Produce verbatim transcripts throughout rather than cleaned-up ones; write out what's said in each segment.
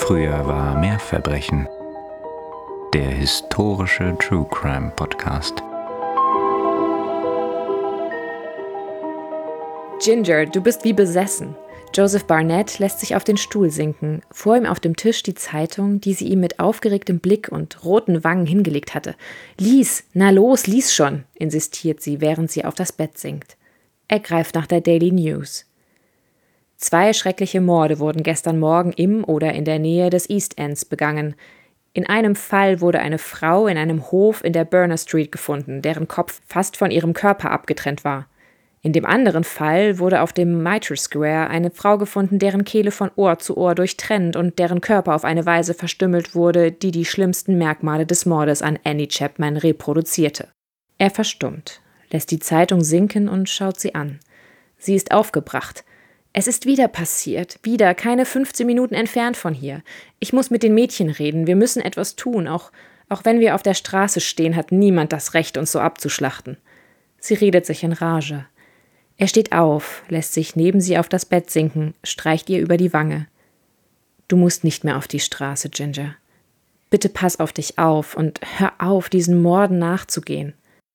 Früher war mehr Verbrechen. Der historische True Crime Podcast. Ginger, du bist wie besessen. Joseph Barnett lässt sich auf den Stuhl sinken, vor ihm auf dem Tisch die Zeitung, die sie ihm mit aufgeregtem Blick und roten Wangen hingelegt hatte. »Lies, na los, lies schon«, insistiert sie, während sie auf das Bett sinkt. Er greift nach der Daily News. Zwei schreckliche Morde wurden gestern Morgen im oder in der Nähe des East Ends begangen. In einem Fall wurde eine Frau in einem Hof in der Burner Street gefunden, deren Kopf fast von ihrem Körper abgetrennt war. In dem anderen Fall wurde auf dem Mitre Square eine Frau gefunden, deren Kehle von Ohr zu Ohr durchtrennt und deren Körper auf eine Weise verstümmelt wurde, die die schlimmsten Merkmale des Mordes an Annie Chapman reproduzierte. Er verstummt, lässt die Zeitung sinken und schaut sie an. Sie ist aufgebracht. Es ist wieder passiert, wieder, keine fünfzehn Minuten entfernt von hier. Ich muss mit den Mädchen reden, wir müssen etwas tun, auch, auch wenn wir auf der Straße stehen, hat niemand das Recht, uns so abzuschlachten. Sie redet sich in Rage. Er steht auf, lässt sich neben sie auf das Bett sinken, streicht ihr über die Wange. Du musst nicht mehr auf die Straße, Ginger. Bitte pass auf dich auf und hör auf, diesen Morden nachzugehen.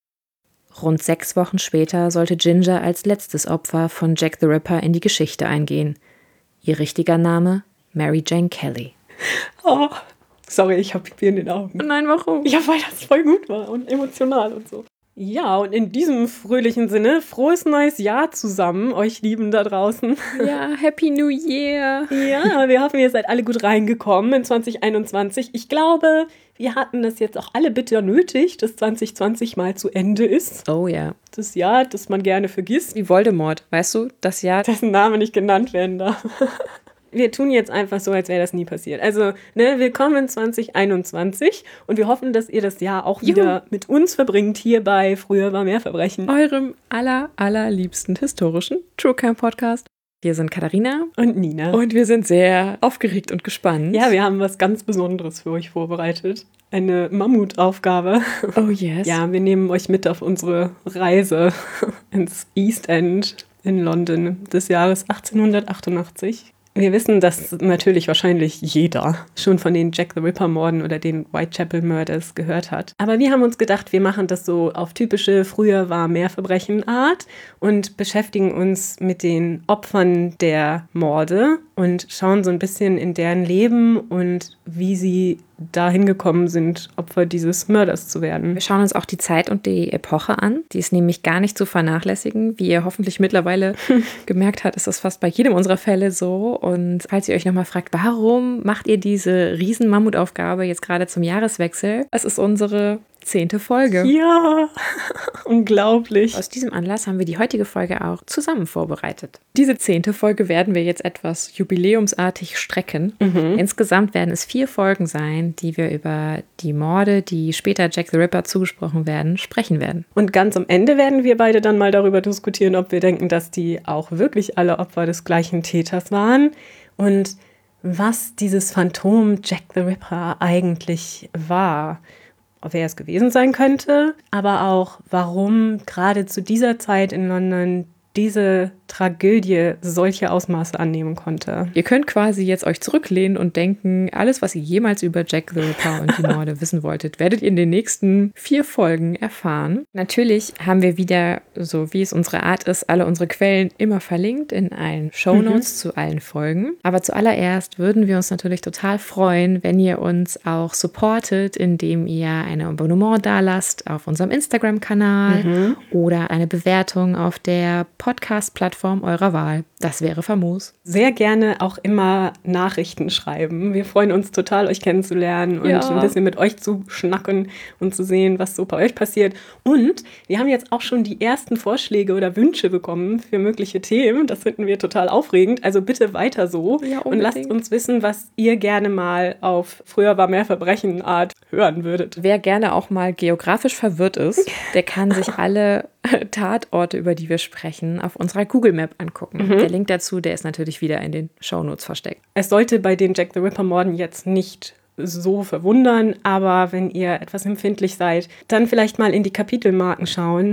Rund sechs Wochen später sollte Ginger als letztes Opfer von Jack the Ripper in die Geschichte eingehen. Ihr richtiger Name? Mary Jane Kelly. Oh, sorry, ich habe Pipi in den Augen. Nein, warum? Ja, weil das voll gut war und emotional und so. Ja, und in diesem fröhlichen Sinne, frohes neues Jahr zusammen, euch Lieben da draußen. Ja, Happy New Year. Ja, wir hoffen, ihr seid alle gut reingekommen in zwanzig einundzwanzig. Ich glaube, wir hatten das jetzt auch alle bitter nötig, dass zwanzig zwanzig mal zu Ende ist. Oh ja. Das Jahr, das man gerne vergisst. Wie Voldemort, weißt du? Das Jahr, dessen Name nicht genannt werden darf. Wir tun jetzt einfach so, als wäre das nie passiert. Also, ne, willkommen in zwanzig einundzwanzig und wir hoffen, dass ihr das Jahr auch wieder Juhu. mit uns verbringt, hier bei Früher war mehr Verbrechen. Eurem aller, allerliebsten historischen True Crime Podcast. Wir sind Katharina und Nina. Und wir sind sehr aufgeregt und gespannt. Ja, wir haben was ganz Besonderes für euch vorbereitet. Eine Mammutaufgabe. Oh yes. Ja, wir nehmen euch mit auf unsere Reise ins East End in London des Jahres achtzehnhundertachtundachtzig. Wir wissen, dass natürlich wahrscheinlich jeder schon von den Jack the Ripper-Morden oder den Whitechapel-Murders gehört hat. Aber wir haben uns gedacht, wir machen das so auf typische früher war mehr Verbrechen-Art und beschäftigen uns mit den Opfern der Morde und schauen so ein bisschen in deren Leben und wie sie dahin gekommen sind, Opfer dieses Mörders zu werden. Wir schauen uns auch die Zeit und die Epoche an. Die ist nämlich gar nicht zu vernachlässigen. Wie ihr hoffentlich mittlerweile gemerkt habt, ist das fast bei jedem unserer Fälle so. Und falls ihr euch nochmal fragt, warum macht ihr diese riesen Mammutaufgabe jetzt gerade zum Jahreswechsel? Es ist unsere zehnte Folge. Ja, unglaublich. Aus diesem Anlass haben wir die heutige Folge auch zusammen vorbereitet. Diese zehnte Folge werden wir jetzt etwas jubiläumsartig strecken. Mhm. Insgesamt werden es vier Folgen sein, die wir über die Morde, die später Jack the Ripper zugesprochen werden, sprechen werden. Und ganz am Ende werden wir beide dann mal darüber diskutieren, ob wir denken, dass die auch wirklich alle Opfer des gleichen Täters waren und was dieses Phantom Jack the Ripper eigentlich war. Wer es gewesen sein könnte, aber auch, warum gerade zu dieser Zeit in London diese Tragödie solche Ausmaße annehmen konnte. Ihr könnt quasi jetzt euch zurücklehnen und denken, alles, was ihr jemals über Jack the Ripper und die Morde wissen wolltet, werdet ihr in den nächsten vier Folgen erfahren. Natürlich haben wir wieder, so wie es unsere Art ist, alle unsere Quellen immer verlinkt in allen Shownotes mhm. zu allen Folgen. Aber zuallererst würden wir uns natürlich total freuen, wenn ihr uns auch supportet, indem ihr ein Abonnement dalasst auf unserem Instagram-Kanal mhm. oder eine Bewertung auf der Podcast-Plattform eurer Wahl. Das wäre famos. Sehr gerne auch immer Nachrichten schreiben. Wir freuen uns total, euch kennenzulernen und ja. ein bisschen mit euch zu schnacken und zu sehen, was so bei euch passiert. Und wir haben jetzt auch schon die ersten Vorschläge oder Wünsche bekommen für mögliche Themen. Das finden wir total aufregend. Also bitte weiter so ja, und lasst uns wissen, was ihr gerne mal auf Früher war mehr Verbrechen Art hören würdet. Wer gerne auch mal geografisch verwirrt ist, der kann sich alle Tatorte, über die wir sprechen, auf unserer Google Map angucken. Mhm. Der Link dazu, der ist natürlich wieder in den Shownotes versteckt. Es sollte bei den Jack the Ripper-Morden jetzt nicht so verwundern, aber wenn ihr etwas empfindlich seid, dann vielleicht mal in die Kapitelmarken schauen,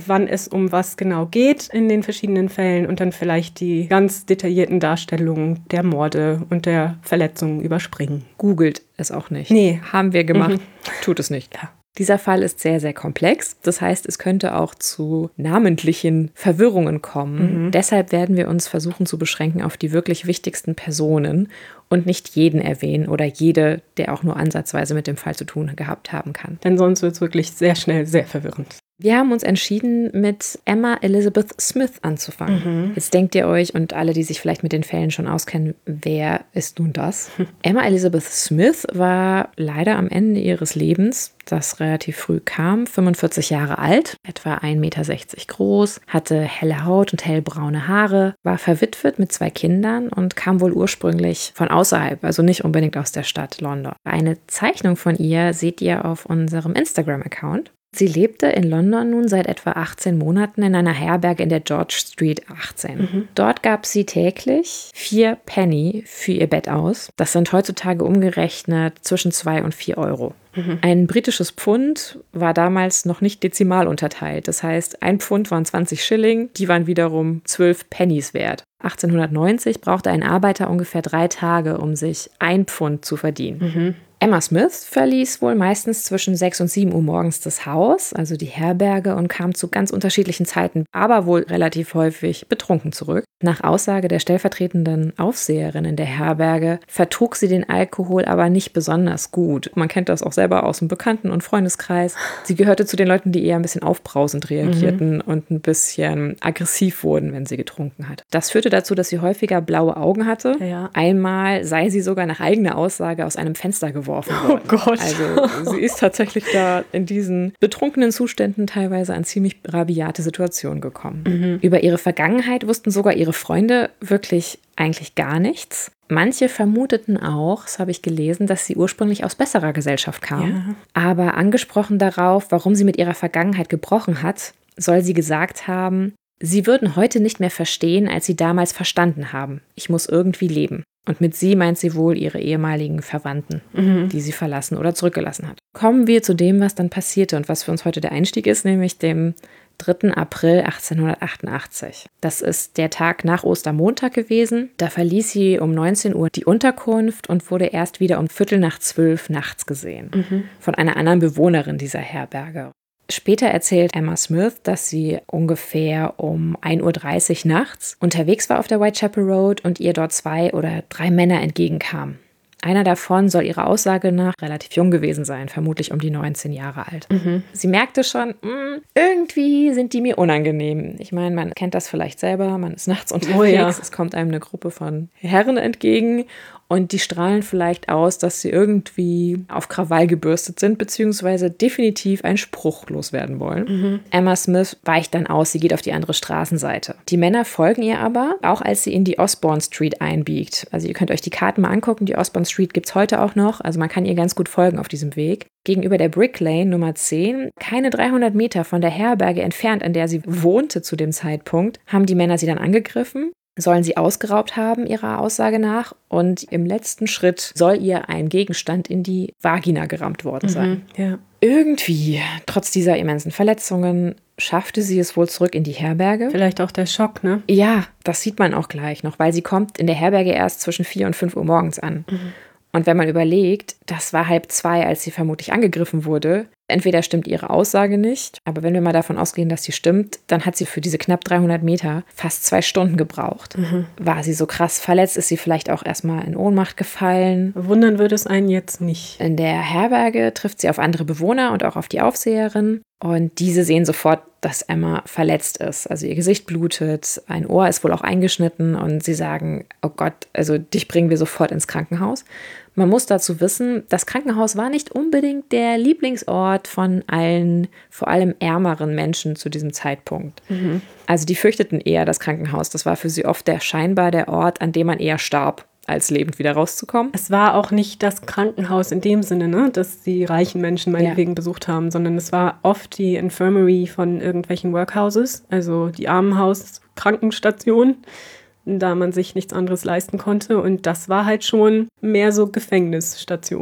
wann es um was genau geht in den verschiedenen Fällen und dann vielleicht die ganz detaillierten Darstellungen der Morde und der Verletzungen überspringen. Googelt es auch nicht. Nee. Haben wir gemacht. Mhm. Tut es nicht. Ja. Dieser Fall ist sehr, sehr komplex. Das heißt, es könnte auch zu namentlichen Verwirrungen kommen. Mhm. Deshalb werden wir uns versuchen zu beschränken auf die wirklich wichtigsten Personen und nicht jeden erwähnen oder jede, der auch nur ansatzweise mit dem Fall zu tun gehabt haben kann. Denn sonst wird es wirklich sehr schnell sehr verwirrend. Wir haben uns entschieden, mit Emma Elizabeth Smith anzufangen. Mhm. Jetzt denkt ihr euch und alle, die sich vielleicht mit den Fällen schon auskennen, wer ist nun das? Hm. Emma Elizabeth Smith war leider am Ende ihres Lebens, das relativ früh kam, fünfundvierzig Jahre alt, etwa ein Meter sechzig groß, hatte helle Haut und hellbraune Haare, war verwitwet mit zwei Kindern und kam wohl ursprünglich von außerhalb, also nicht unbedingt aus der Stadt London. Eine Zeichnung von ihr seht ihr auf unserem Instagram-Account. Sie lebte in London nun seit etwa achtzehn Monaten in einer Herberge in der George Street achtzehn. Mhm. Dort gab sie täglich vier Penny für ihr Bett aus. Das sind heutzutage umgerechnet zwischen zwei und vier Euro. Mhm. Ein britisches Pfund war damals noch nicht dezimal unterteilt. Das heißt, ein Pfund waren zwanzig Schilling, die waren wiederum zwölf Pennies wert. achtzehnhundertneunzig brauchte ein Arbeiter ungefähr drei Tage, um sich ein Pfund zu verdienen. Mhm. Emma Smith verließ wohl meistens zwischen sechs und sieben Uhr morgens das Haus, also die Herberge, und kam zu ganz unterschiedlichen Zeiten, aber wohl relativ häufig betrunken zurück. Nach Aussage der stellvertretenden Aufseherin in der Herberge vertrug sie den Alkohol aber nicht besonders gut. Man kennt das auch selber aus dem Bekannten- und Freundeskreis. Sie gehörte zu den Leuten, die eher ein bisschen aufbrausend reagierten mhm. und ein bisschen aggressiv wurden, wenn sie getrunken hat. Das führte dazu, dass sie häufiger blaue Augen hatte. Ja. Einmal sei sie sogar nach eigener Aussage aus einem Fenster geworfen worden. Oh Gott. Also sie ist tatsächlich da in diesen betrunkenen Zuständen teilweise an ziemlich rabiate Situationen gekommen. Mhm. Über ihre Vergangenheit wussten sogar ihre Freunde wirklich eigentlich gar nichts. Manche vermuteten auch, das habe ich gelesen, dass sie ursprünglich aus besserer Gesellschaft kam. Ja. Aber angesprochen darauf, warum sie mit ihrer Vergangenheit gebrochen hat, soll sie gesagt haben, sie würden heute nicht mehr verstehen, als sie damals verstanden haben. Ich muss irgendwie leben. Und mit sie meint sie wohl ihre ehemaligen Verwandten, mhm. die sie verlassen oder zurückgelassen hat. Kommen wir zu dem, was dann passierte und was für uns heute der Einstieg ist, nämlich dem dritten April achtzehnhundertachtundachtzig. Das ist der Tag nach Ostermontag gewesen. Da verließ sie um neunzehn Uhr die Unterkunft und wurde erst wieder um Viertel nach zwölf nachts gesehen. Mhm. Von einer anderen Bewohnerin dieser Herberge. Später erzählt Emma Smith, dass sie ungefähr um ein Uhr dreißig nachts unterwegs war auf der Whitechapel Road und ihr dort zwei oder drei Männer entgegenkamen. Einer davon soll ihrer Aussage nach relativ jung gewesen sein, vermutlich um die neunzehn Jahre alt. Mhm. Sie merkte schon, mh, irgendwie sind die mir unangenehm. Ich meine, man kennt das vielleicht selber, man ist nachts unterwegs, oh ja. Es kommt einem eine Gruppe von Herren entgegen und die strahlen vielleicht aus, dass sie irgendwie auf Krawall gebürstet sind, beziehungsweise definitiv einen Spruch loswerden wollen. Mhm. Emma Smith weicht dann aus, sie geht auf die andere Straßenseite. Die Männer folgen ihr aber, auch als sie in die Osborne Street einbiegt. Also ihr könnt euch die Karten mal angucken, die Osborne Street gibt es heute auch noch, also man kann ihr ganz gut folgen auf diesem Weg. Gegenüber der Brick Lane Nummer zehn, keine dreihundert Meter von der Herberge entfernt, an der sie wohnte zu dem Zeitpunkt, haben die Männer sie dann angegriffen. Sollen sie ausgeraubt haben, ihrer Aussage nach. Und im letzten Schritt soll ihr ein Gegenstand in die Vagina gerammt worden sein. Mhm, ja. Irgendwie, trotz dieser immensen Verletzungen, schaffte sie es wohl zurück in die Herberge. Vielleicht auch der Schock, ne? Ja, das sieht man auch gleich noch, weil sie kommt in der Herberge erst zwischen vier und fünf Uhr morgens an. Mhm. Und wenn man überlegt, das war halb zwei, als sie vermutlich angegriffen wurde, entweder stimmt ihre Aussage nicht, aber wenn wir mal davon ausgehen, dass sie stimmt, dann hat sie für diese knapp dreihundert Meter fast zwei Stunden gebraucht. Mhm. War sie so krass verletzt, ist sie vielleicht auch erstmal in Ohnmacht gefallen. Wundern würde es einen jetzt nicht. In der Herberge trifft sie auf andere Bewohner und auch auf die Aufseherin. Und diese sehen sofort, dass Emma verletzt ist. Also ihr Gesicht blutet, ein Ohr ist wohl auch eingeschnitten und sie sagen, oh Gott, also dich bringen wir sofort ins Krankenhaus. Man muss dazu wissen, das Krankenhaus war nicht unbedingt der Lieblingsort von allen, vor allem ärmeren Menschen zu diesem Zeitpunkt. Mhm. Also die fürchteten eher das Krankenhaus. Das war für sie oft der scheinbar der Ort, an dem man eher starb, als lebend wieder rauszukommen. Es war auch nicht das Krankenhaus in dem Sinne, ne, dass die reichen Menschen meinetwegen ja. besucht haben, sondern es war oft die Infirmary von irgendwelchen Workhouses, also die Armenhaus-Krankenstation, da man sich nichts anderes leisten konnte. Und das war halt schon mehr so Gefängnisstation. Mhm.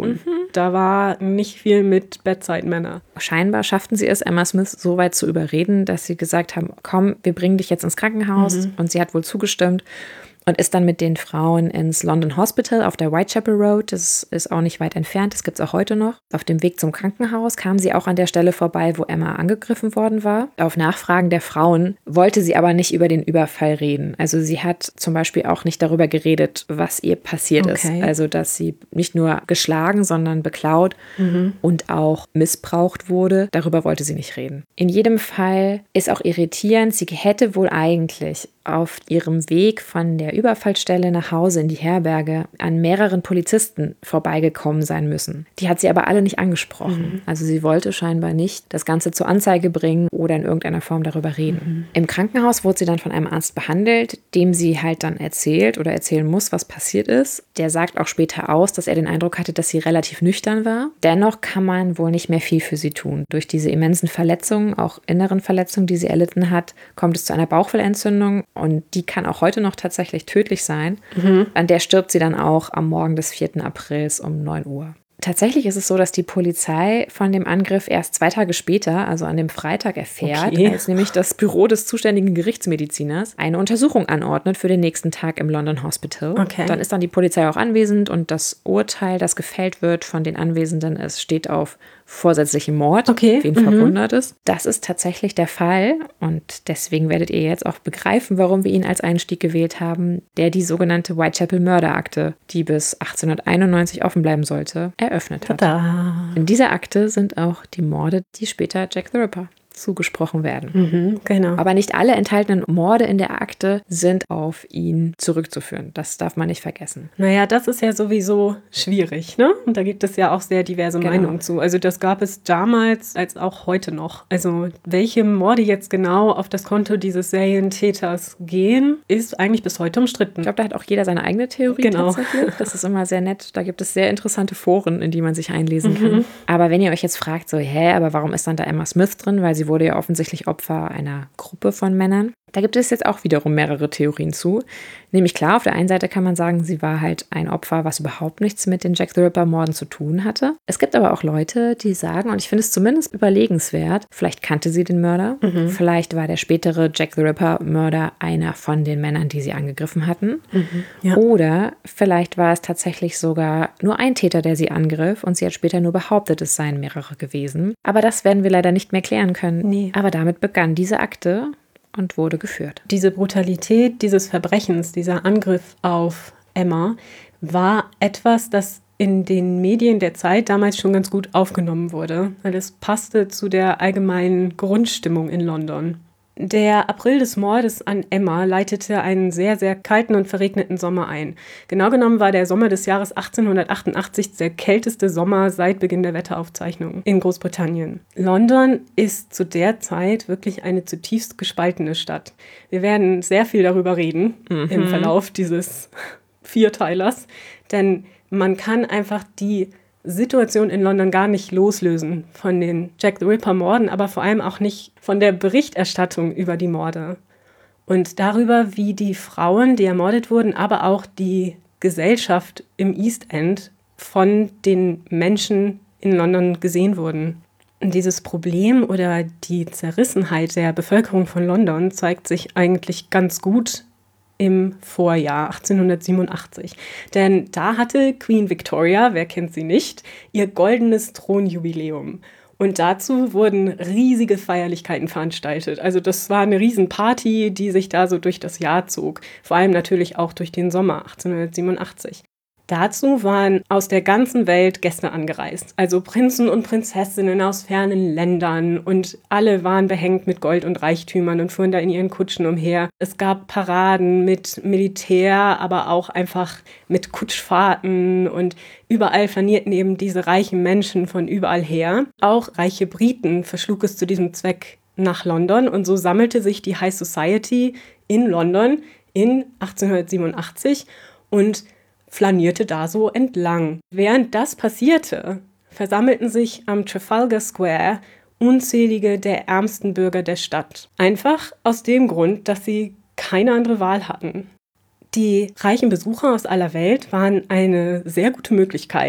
Da war nicht viel mit Bedside-Manner. Scheinbar schafften sie es, Emma Smith so weit zu überreden, dass sie gesagt haben, komm, wir bringen dich jetzt ins Krankenhaus. Mhm. Und sie hat wohl zugestimmt und ist dann mit den Frauen ins London Hospital auf der Whitechapel Road. Das ist auch nicht weit entfernt, das gibt es auch heute noch. Auf dem Weg zum Krankenhaus kam sie auch an der Stelle vorbei, wo Emma angegriffen worden war. Auf Nachfragen der Frauen wollte sie aber nicht über den Überfall reden. Also sie hat zum Beispiel auch nicht darüber geredet, was ihr passiert okay. ist. Also dass sie nicht nur geschlagen, sondern beklaut mhm. und auch missbraucht wurde. Darüber wollte sie nicht reden. In jedem Fall ist auch irritierend, sie hätte wohl eigentlich auf ihrem Weg von der Überfallstelle nach Hause in die Herberge an mehreren Polizisten vorbeigekommen sein müssen. Die hat sie aber alle nicht angesprochen. Mhm. Also sie wollte scheinbar nicht das Ganze zur Anzeige bringen oder in irgendeiner Form darüber reden. Mhm. Im Krankenhaus wurde sie dann von einem Arzt behandelt, dem sie halt dann erzählt oder erzählen muss, was passiert ist. Der sagt auch später aus, dass er den Eindruck hatte, dass sie relativ nüchtern war. Dennoch kann man wohl nicht mehr viel für sie tun. Durch diese immensen Verletzungen, auch inneren Verletzungen, die sie erlitten hat, kommt es zu einer Bauchfellentzündung. Und die kann auch heute noch tatsächlich tödlich sein. Mhm. An der stirbt sie dann auch am Morgen des vierten Aprils um neun Uhr. Tatsächlich ist es so, dass die Polizei von dem Angriff erst zwei Tage später, also an dem Freitag, erfährt, okay. als nämlich das Büro des zuständigen Gerichtsmediziners eine Untersuchung anordnet für den nächsten Tag im London Hospital. Okay. Dann ist dann die Polizei auch anwesend und das Urteil, das gefällt wird von den Anwesenden, es steht auf vorsätzlichen Mord, okay. wen mhm. verwundert ist. Das ist tatsächlich der Fall und deswegen werdet ihr jetzt auch begreifen, warum wir ihn als Einstieg gewählt haben, der die sogenannte Whitechapel-Mörderakte, die bis achtzehnhunderteinundneunzig offen bleiben sollte, eröffnet hat. Tada. In dieser Akte sind auch die Morde, die später Jack the Ripper zugesprochen werden. Mhm, genau. Aber nicht alle enthaltenen Morde in der Akte sind auf ihn zurückzuführen. Das darf man nicht vergessen. Naja, das ist ja sowieso schwierig, ne? Und da gibt es ja auch sehr diverse genau. Meinungen zu. Also das gab es damals als auch heute noch. Also welche Morde jetzt genau auf das Konto dieses Serientäters gehen, ist eigentlich bis heute umstritten. Ich glaube, da hat auch jeder seine eigene Theorie genau. tatsächlich. Das ist immer sehr nett. Da gibt es sehr interessante Foren, in die man sich einlesen mhm. kann. Aber wenn ihr euch jetzt fragt, so, hä, aber warum ist dann da Emma Smith drin? Weil sie wurde ja offensichtlich Opfer einer Gruppe von Männern. Da gibt es jetzt auch wiederum mehrere Theorien zu. Nämlich klar, auf der einen Seite kann man sagen, sie war halt ein Opfer, was überhaupt nichts mit den Jack the Ripper-Morden zu tun hatte. Es gibt aber auch Leute, die sagen, und ich finde es zumindest überlegenswert, vielleicht kannte sie den Mörder, mhm. vielleicht war der spätere Jack the Ripper-Mörder einer von den Männern, die sie angegriffen hatten. Mhm. Ja. Oder vielleicht war es tatsächlich sogar nur ein Täter, der sie angriff und sie hat später nur behauptet, es seien mehrere gewesen. Aber das werden wir leider nicht mehr klären können. Nee. Aber damit begann diese Akte und wurde geführt. Diese Brutalität dieses Verbrechens, dieser Angriff auf Emma, war etwas, das in den Medien der Zeit damals schon ganz gut aufgenommen wurde, weil es passte zu der allgemeinen Grundstimmung in London. Der April des Mordes an Emma leitete einen sehr, sehr kalten und verregneten Sommer ein. Genau genommen war der Sommer des Jahres achtzehnhundertachtundachtzig der kälteste Sommer seit Beginn der Wetteraufzeichnungen in Großbritannien. London ist zu der Zeit wirklich eine zutiefst gespaltene Stadt. Wir werden sehr viel darüber reden mhm. im Verlauf dieses Vierteilers, denn man kann einfach die Situation in London gar nicht loslösen von den Jack the Ripper-Morden, aber vor allem auch nicht von der Berichterstattung über die Morde. Und darüber, wie die Frauen, die ermordet wurden, aber auch die Gesellschaft im East End von den Menschen in London gesehen wurden. Und dieses Problem oder die Zerrissenheit der Bevölkerung von London zeigt sich eigentlich ganz gut im Vorjahr achtzehnhundertsiebenundachtzig. Denn da hatte Queen Victoria, wer kennt sie nicht, ihr goldenes Thronjubiläum. Und dazu wurden riesige Feierlichkeiten veranstaltet. Also das war eine Riesenparty, die sich da so durch das Jahr zog. Vor allem natürlich auch durch den Sommer achtzehnhundertsiebenundachtzig. Dazu waren aus der ganzen Welt Gäste angereist, also Prinzen und Prinzessinnen aus fernen Ländern und alle waren behängt mit Gold und Reichtümern und fuhren da in ihren Kutschen umher. Es gab Paraden mit Militär, aber auch einfach mit Kutschfahrten und überall flanierten eben diese reichen Menschen von überall her. Auch reiche Briten verschlug es zu diesem Zweck nach London und so sammelte sich die High Society in London in achtzehnhundertsiebenundachtzig und flanierte da so entlang. Während das passierte, versammelten sich am Trafalgar Square unzählige der ärmsten Bürger der Stadt. Einfach aus dem Grund, dass sie keine andere Wahl hatten. Die reichen Besucher aus aller Welt waren eine sehr gute Möglichkeit,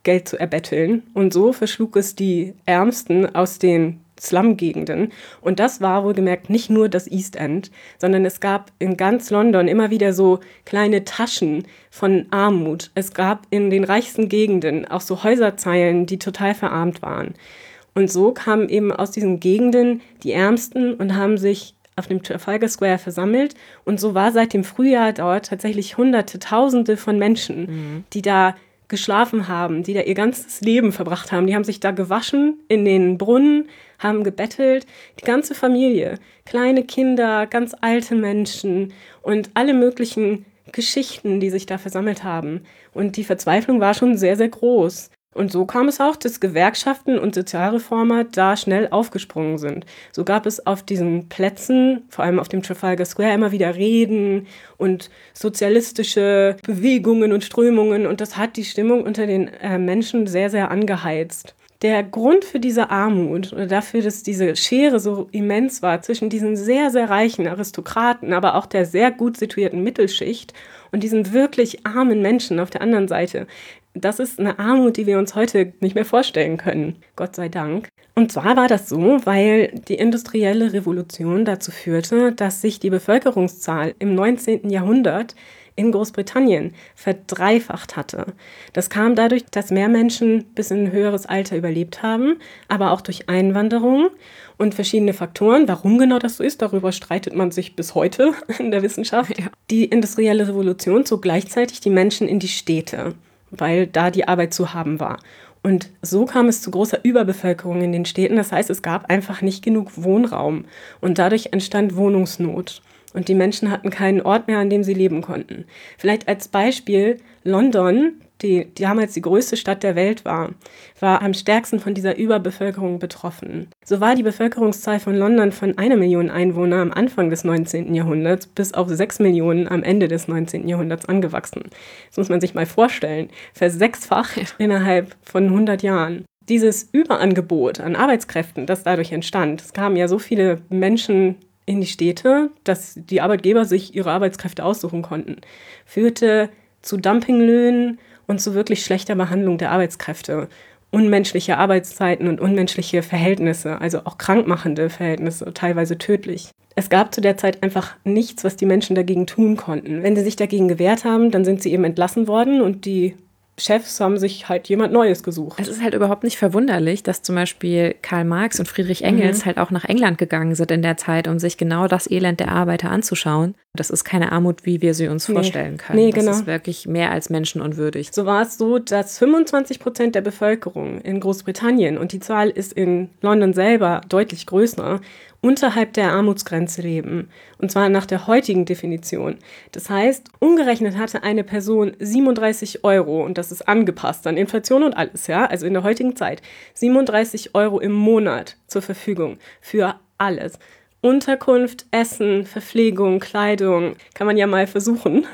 Geld zu erbetteln. Und so verschlug es die Ärmsten aus den Slum-Gegenden. Und das war wohlgemerkt nicht nur das East End, sondern es gab in ganz London immer wieder so kleine Taschen von Armut. Es gab in den reichsten Gegenden auch so Häuserzeilen, die total verarmt waren. Und so kamen eben aus diesen Gegenden die Ärmsten und haben sich auf dem Trafalgar Square versammelt. Und so war seit dem Frühjahr dort tatsächlich Hunderte, Tausende von Menschen, mhm. die da geschlafen haben, die da ihr ganzes Leben verbracht haben. Die haben sich da gewaschen in den Brunnen, haben gebettelt. Die ganze Familie, kleine Kinder, ganz alte Menschen und alle möglichen Geschichten, die sich da versammelt haben. Und die Verzweiflung war schon sehr, sehr groß. Und so kam es auch, dass Gewerkschaften und Sozialreformer da schnell aufgesprungen sind. So gab es auf diesen Plätzen, vor allem auf dem Trafalgar Square, immer wieder Reden und sozialistische Bewegungen und Strömungen. Und das hat die Stimmung unter den äh, Menschen sehr, sehr angeheizt. Der Grund für diese Armut oder dafür, dass diese Schere so immens war zwischen diesen sehr, sehr reichen Aristokraten, aber auch der sehr gut situierten Mittelschicht und diesen wirklich armen Menschen auf der anderen Seite, das ist eine Armut, die wir uns heute nicht mehr vorstellen können, Gott sei Dank. Und zwar war das so, weil die industrielle Revolution dazu führte, dass sich die Bevölkerungszahl im neunzehnten Jahrhundert in Großbritannien verdreifacht hatte. Das kam dadurch, dass mehr Menschen bis in ein höheres Alter überlebt haben, aber auch durch Einwanderung und verschiedene Faktoren. Warum genau das so ist, darüber streitet man sich bis heute in der Wissenschaft. Ja. Die industrielle Revolution zog gleichzeitig die Menschen in die Städte, weil da die Arbeit zu haben war. Und so kam es zu großer Überbevölkerung in den Städten. Das heißt, es gab einfach nicht genug Wohnraum und dadurch entstand Wohnungsnot. Und die Menschen hatten keinen Ort mehr, an dem sie leben konnten. Vielleicht als Beispiel London, die damals die größte Stadt der Welt war, war am stärksten von dieser Überbevölkerung betroffen. So war die Bevölkerungszahl von London von einer Million Einwohner am Anfang des neunzehnten Jahrhunderts bis auf sechs Millionen am Ende des neunzehnten Jahrhunderts angewachsen. Das muss man sich mal vorstellen. Versechsfacht innerhalb von hundert Jahren. Dieses Überangebot an Arbeitskräften, das dadurch entstand, es kamen ja so viele Menschen in die Städte, dass die Arbeitgeber sich ihre Arbeitskräfte aussuchen konnten, führte zu Dumpinglöhnen und zu wirklich schlechter Behandlung der Arbeitskräfte, unmenschliche Arbeitszeiten und unmenschliche Verhältnisse, also auch krankmachende Verhältnisse, teilweise tödlich. Es gab zu der Zeit einfach nichts, was die Menschen dagegen tun konnten. Wenn sie sich dagegen gewehrt haben, dann sind sie eben entlassen worden und die Chefs haben sich halt jemand Neues gesucht. Es ist halt überhaupt nicht verwunderlich, dass zum Beispiel Karl Marx und Friedrich Engels mhm. halt auch nach England gegangen sind in der Zeit, um sich genau das Elend der Arbeiter anzuschauen. Das ist keine Armut, wie wir sie uns nee. vorstellen können. Nee, das genau. ist wirklich mehr als menschenunwürdig. So war es so, dass fünfundzwanzig Prozent der Bevölkerung in Großbritannien, und die Zahl ist in London selber deutlich größer, unterhalb der Armutsgrenze leben. Und zwar nach der heutigen Definition. Das heißt, umgerechnet hatte eine Person siebenunddreißig Euro, und das ist angepasst an Inflation und alles, ja, also in der heutigen Zeit, siebenunddreißig Euro im Monat zur Verfügung für alles. Unterkunft, Essen, Verpflegung, Kleidung, kann man ja mal versuchen,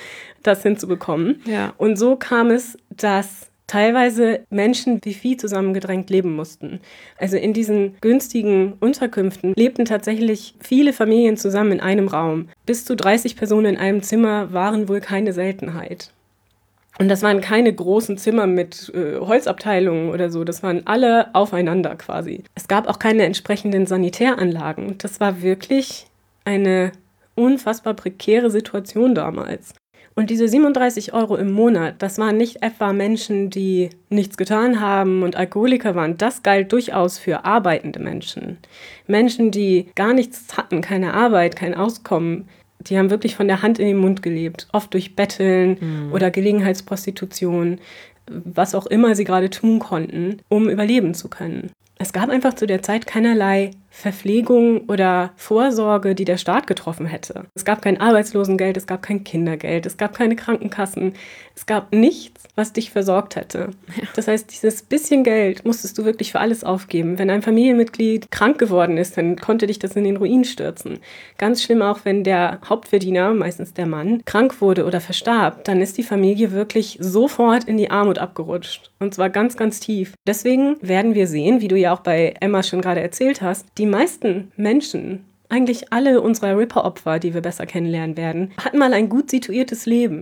das hinzubekommen. Ja. Und so kam es, dass teilweise Menschen wie Vieh zusammengedrängt leben mussten. Also in diesen günstigen Unterkünften lebten tatsächlich viele Familien zusammen in einem Raum. Bis zu dreißig Personen in einem Zimmer waren wohl keine Seltenheit. Und das waren keine großen Zimmer mit äh, Holzabteilungen oder so, das waren alle aufeinander quasi. Es gab auch keine entsprechenden Sanitäranlagen. Das war wirklich eine unfassbar prekäre Situation damals. Und diese siebenunddreißig Euro im Monat, das waren nicht etwa Menschen, die nichts getan haben und Alkoholiker waren. Das galt durchaus für arbeitende Menschen. Menschen, die gar nichts hatten, keine Arbeit, kein Auskommen. Die haben wirklich von der Hand in den Mund gelebt, oft durch Betteln mhm. oder Gelegenheitsprostitution, was auch immer sie gerade tun konnten, um überleben zu können. Es gab einfach zu der Zeit keinerlei Verpflegung oder Vorsorge, die der Staat getroffen hätte. Es gab kein Arbeitslosengeld, es gab kein Kindergeld, es gab keine Krankenkassen. Es gab nichts, was dich versorgt hätte. Ja. Das heißt, dieses bisschen Geld musstest du wirklich für alles aufgeben. Wenn ein Familienmitglied krank geworden ist, dann konnte dich das in den Ruin stürzen. Ganz schlimm auch, wenn der Hauptverdiener, meistens der Mann, krank wurde oder verstarb, dann ist die Familie wirklich sofort in die Armut abgerutscht. Und zwar ganz, ganz tief. Deswegen werden wir sehen, wie du ja auch bei Emma schon gerade erzählt hast, die meisten Menschen, eigentlich alle unserer Ripper-Opfer, die wir besser kennenlernen werden, hatten mal ein gut situiertes Leben.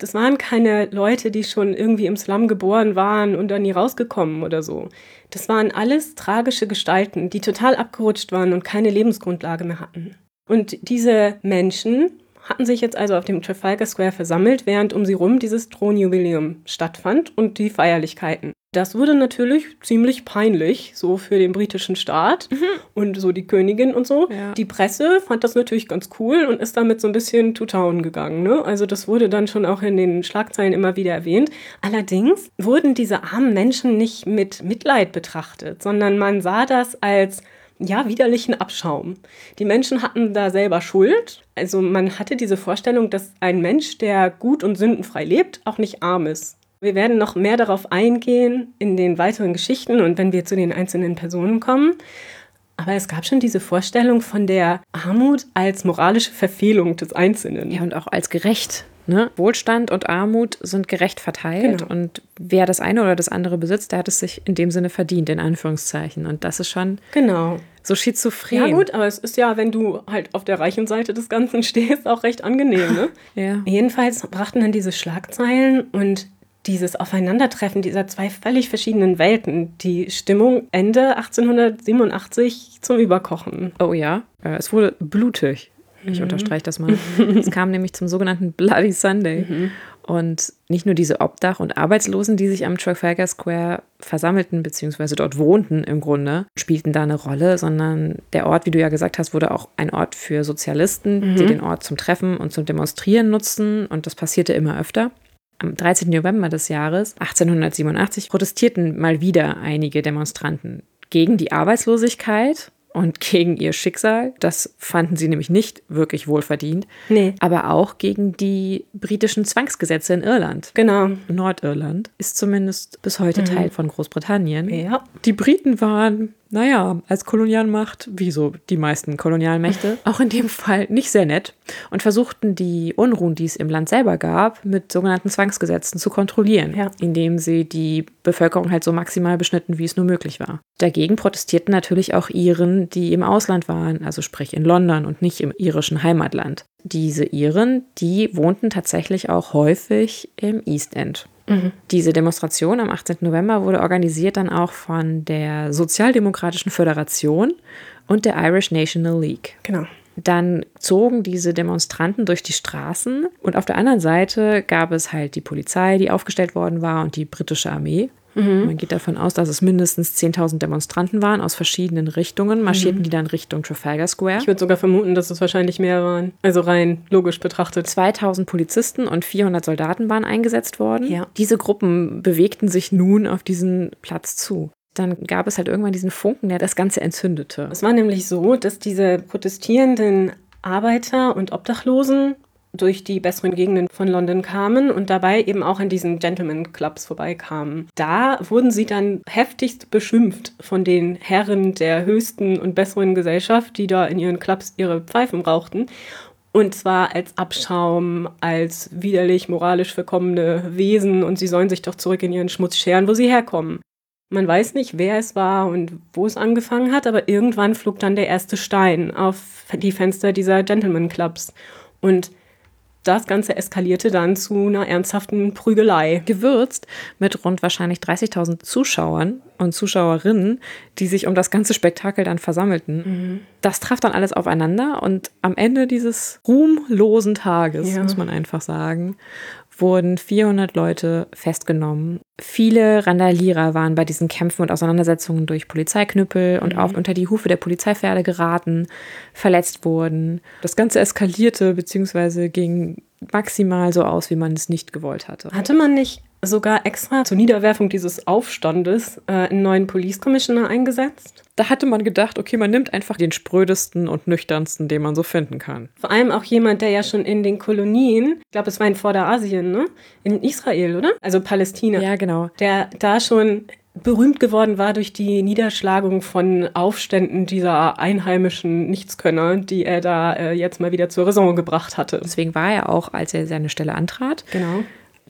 Das waren keine Leute, die schon irgendwie im Slum geboren waren und dann nie rausgekommen oder so. Das waren alles tragische Gestalten, die total abgerutscht waren und keine Lebensgrundlage mehr hatten. Und diese Menschen hatten sich jetzt also auf dem Trafalgar Square versammelt, während um sie rum dieses Thronjubiläum stattfand und die Feierlichkeiten. Das wurde natürlich ziemlich peinlich, so für den britischen Staat mhm. und so die Königin und so. Ja. Die Presse fand das natürlich ganz cool und ist damit so ein bisschen to town gegangen. Ne? Also das wurde dann schon auch in den Schlagzeilen immer wieder erwähnt. Allerdings wurden diese armen Menschen nicht mit Mitleid betrachtet, sondern man sah das als ja, widerlichen Abschaum. Die Menschen hatten da selber Schuld. Also man hatte diese Vorstellung, dass ein Mensch, der gut und sündenfrei lebt, auch nicht arm ist. Wir werden noch mehr darauf eingehen in den weiteren Geschichten und wenn wir zu den einzelnen Personen kommen. Aber es gab schon diese Vorstellung von der Armut als moralische Verfehlung des Einzelnen. Ja, und auch als gerecht. Ne? Wohlstand und Armut sind gerecht verteilt. Genau. Und wer das eine oder das andere besitzt, der hat es sich in dem Sinne verdient, in Anführungszeichen. Und das ist schon genau. so schizophren. Ja gut, aber es ist ja, wenn du halt auf der reichen Seite des Ganzen stehst, auch recht angenehm. Ne? Ja. Jedenfalls brachten dann diese Schlagzeilen und dieses Aufeinandertreffen dieser zwei völlig verschiedenen Welten, die Stimmung Ende achtzehnhundertsiebenundachtzig zum Überkochen. Oh ja, es wurde blutig. Ich mhm. unterstreiche das mal. Es kam nämlich zum sogenannten Bloody Sunday. Mhm. Und nicht nur diese Obdach- und Arbeitslosen, die sich am Trafalgar Square versammelten, beziehungsweise dort wohnten im Grunde, spielten da eine Rolle, sondern der Ort, wie du ja gesagt hast, wurde auch ein Ort für Sozialisten, mhm. die den Ort zum Treffen und zum Demonstrieren nutzten. Und das passierte immer öfter. Am dreizehnten November des Jahres achtzehnhundertsiebenundachtzig protestierten mal wieder einige Demonstranten gegen die Arbeitslosigkeit und gegen ihr Schicksal. Das fanden sie nämlich nicht wirklich wohlverdient. Nee. Aber auch gegen die britischen Zwangsgesetze in Irland. Genau. Nordirland ist zumindest bis heute mhm. Teil von Großbritannien. Ja. Die Briten waren, naja, als Kolonialmacht, wie so die meisten Kolonialmächte, auch in dem Fall nicht sehr nett und versuchten die Unruhen, die es im Land selber gab, mit sogenannten Zwangsgesetzen zu kontrollieren, ja. indem sie die Bevölkerung halt so maximal beschnitten, wie es nur möglich war. Dagegen protestierten natürlich auch Iren, die im Ausland waren, also sprich in London und nicht im irischen Heimatland. Diese Iren, die wohnten tatsächlich auch häufig im East End. Mhm. Diese Demonstration am achtzehnten November wurde organisiert dann auch von der Sozialdemokratischen Föderation und der Irish National League. Genau. Dann zogen diese Demonstranten durch die Straßen und auf der anderen Seite gab es halt die Polizei, die aufgestellt worden war und die britische Armee. Mhm. Man geht davon aus, dass es mindestens zehntausend Demonstranten waren aus verschiedenen Richtungen. Marschierten mhm. die dann Richtung Trafalgar Square. Ich würde sogar vermuten, dass es wahrscheinlich mehr waren. Also rein logisch betrachtet. zweitausend Polizisten und vierhundert Soldaten waren eingesetzt worden. Ja. Diese Gruppen bewegten sich nun auf diesen Platz zu. Dann gab es halt irgendwann diesen Funken, der das Ganze entzündete. Es war nämlich so, dass diese protestierenden Arbeiter und Obdachlosen durch die besseren Gegenden von London kamen und dabei eben auch an diesen Gentleman-Clubs vorbeikamen. Da wurden sie dann heftigst beschimpft von den Herren der höchsten und besseren Gesellschaft, die da in ihren Clubs ihre Pfeifen rauchten. Und zwar als Abschaum, als widerlich moralisch verkommene Wesen und sie sollen sich doch zurück in ihren Schmutz scheren, wo sie herkommen. Man weiß nicht, wer es war und wo es angefangen hat, aber irgendwann flog dann der erste Stein auf die Fenster dieser Gentleman-Clubs. Und das Ganze eskalierte dann zu einer ernsthaften Prügelei. Gewürzt mit rund wahrscheinlich dreißigtausend Zuschauern und Zuschauerinnen, die sich um das ganze Spektakel dann versammelten. Mhm. Das traf dann alles aufeinander und am Ende dieses ruhmlosen Tages, ja. muss man einfach sagen, wurden vierhundert Leute festgenommen. Viele Randalierer waren bei diesen Kämpfen und Auseinandersetzungen durch Polizeiknüppel und mhm. auch unter die Hufe der Polizeipferde geraten, verletzt wurden. Das Ganze eskalierte bzw. ging maximal so aus, wie man es nicht gewollt hatte. Hatte man nicht sogar extra zur Niederwerfung dieses Aufstandes äh, einen neuen Police Commissioner eingesetzt? Da hatte man gedacht, okay, man nimmt einfach den sprödesten und nüchternsten, den man so finden kann. Vor allem auch jemand, der ja schon in den Kolonien, ich glaube, es war in Vorderasien, ne? In Israel, oder? Also Palästina. Ja, genau. Der da schon berühmt geworden war durch die Niederschlagung von Aufständen dieser einheimischen Nichtskönner, die er da äh, jetzt mal wieder zur Raison gebracht hatte. Deswegen war er auch, als er seine Stelle antrat, genau.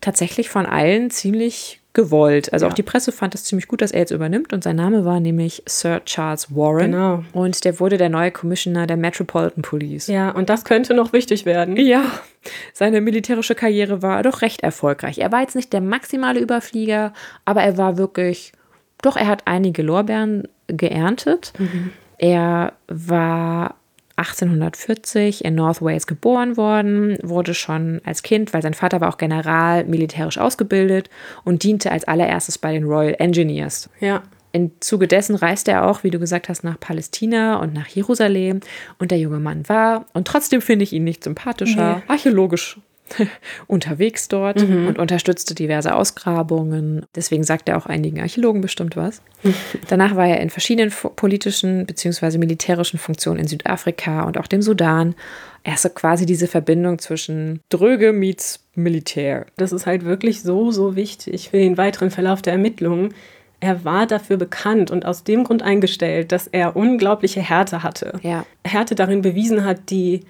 tatsächlich von allen ziemlich gewollt. Also Ja. auch die Presse fand es ziemlich gut, dass er jetzt übernimmt. Und sein Name war nämlich Sir Charles Warren. Genau. Und der wurde der neue Commissioner der Metropolitan Police. Ja, und das könnte noch wichtig werden. Ja, seine militärische Karriere war doch recht erfolgreich. Er war jetzt nicht der maximale Überflieger, aber er war wirklich, doch, er hat einige Lorbeeren geerntet. Mhm. Er war achtzehnhundertvierzig in North Wales geboren worden, wurde schon als Kind, weil sein Vater war auch General, militärisch ausgebildet und diente als allererstes bei den Royal Engineers. Ja. Im Zuge dessen reiste er auch, wie du gesagt hast, nach Palästina und nach Jerusalem. Und der junge Mann war, und trotzdem finde ich ihn nicht sympathischer, Nee. archäologisch unterwegs dort Mhm. und unterstützte diverse Ausgrabungen. Deswegen sagt er auch einigen Archäologen bestimmt was. Danach war er in verschiedenen fu- politischen bzw. militärischen Funktionen in Südafrika und auch dem Sudan. Er ist so quasi diese Verbindung zwischen Dröge meets Militär. Das ist halt wirklich so, so wichtig für den weiteren Verlauf der Ermittlungen. Er war dafür bekannt und aus dem Grund eingestellt, dass er unglaubliche Härte hatte. Ja. Härte darin bewiesen hat, die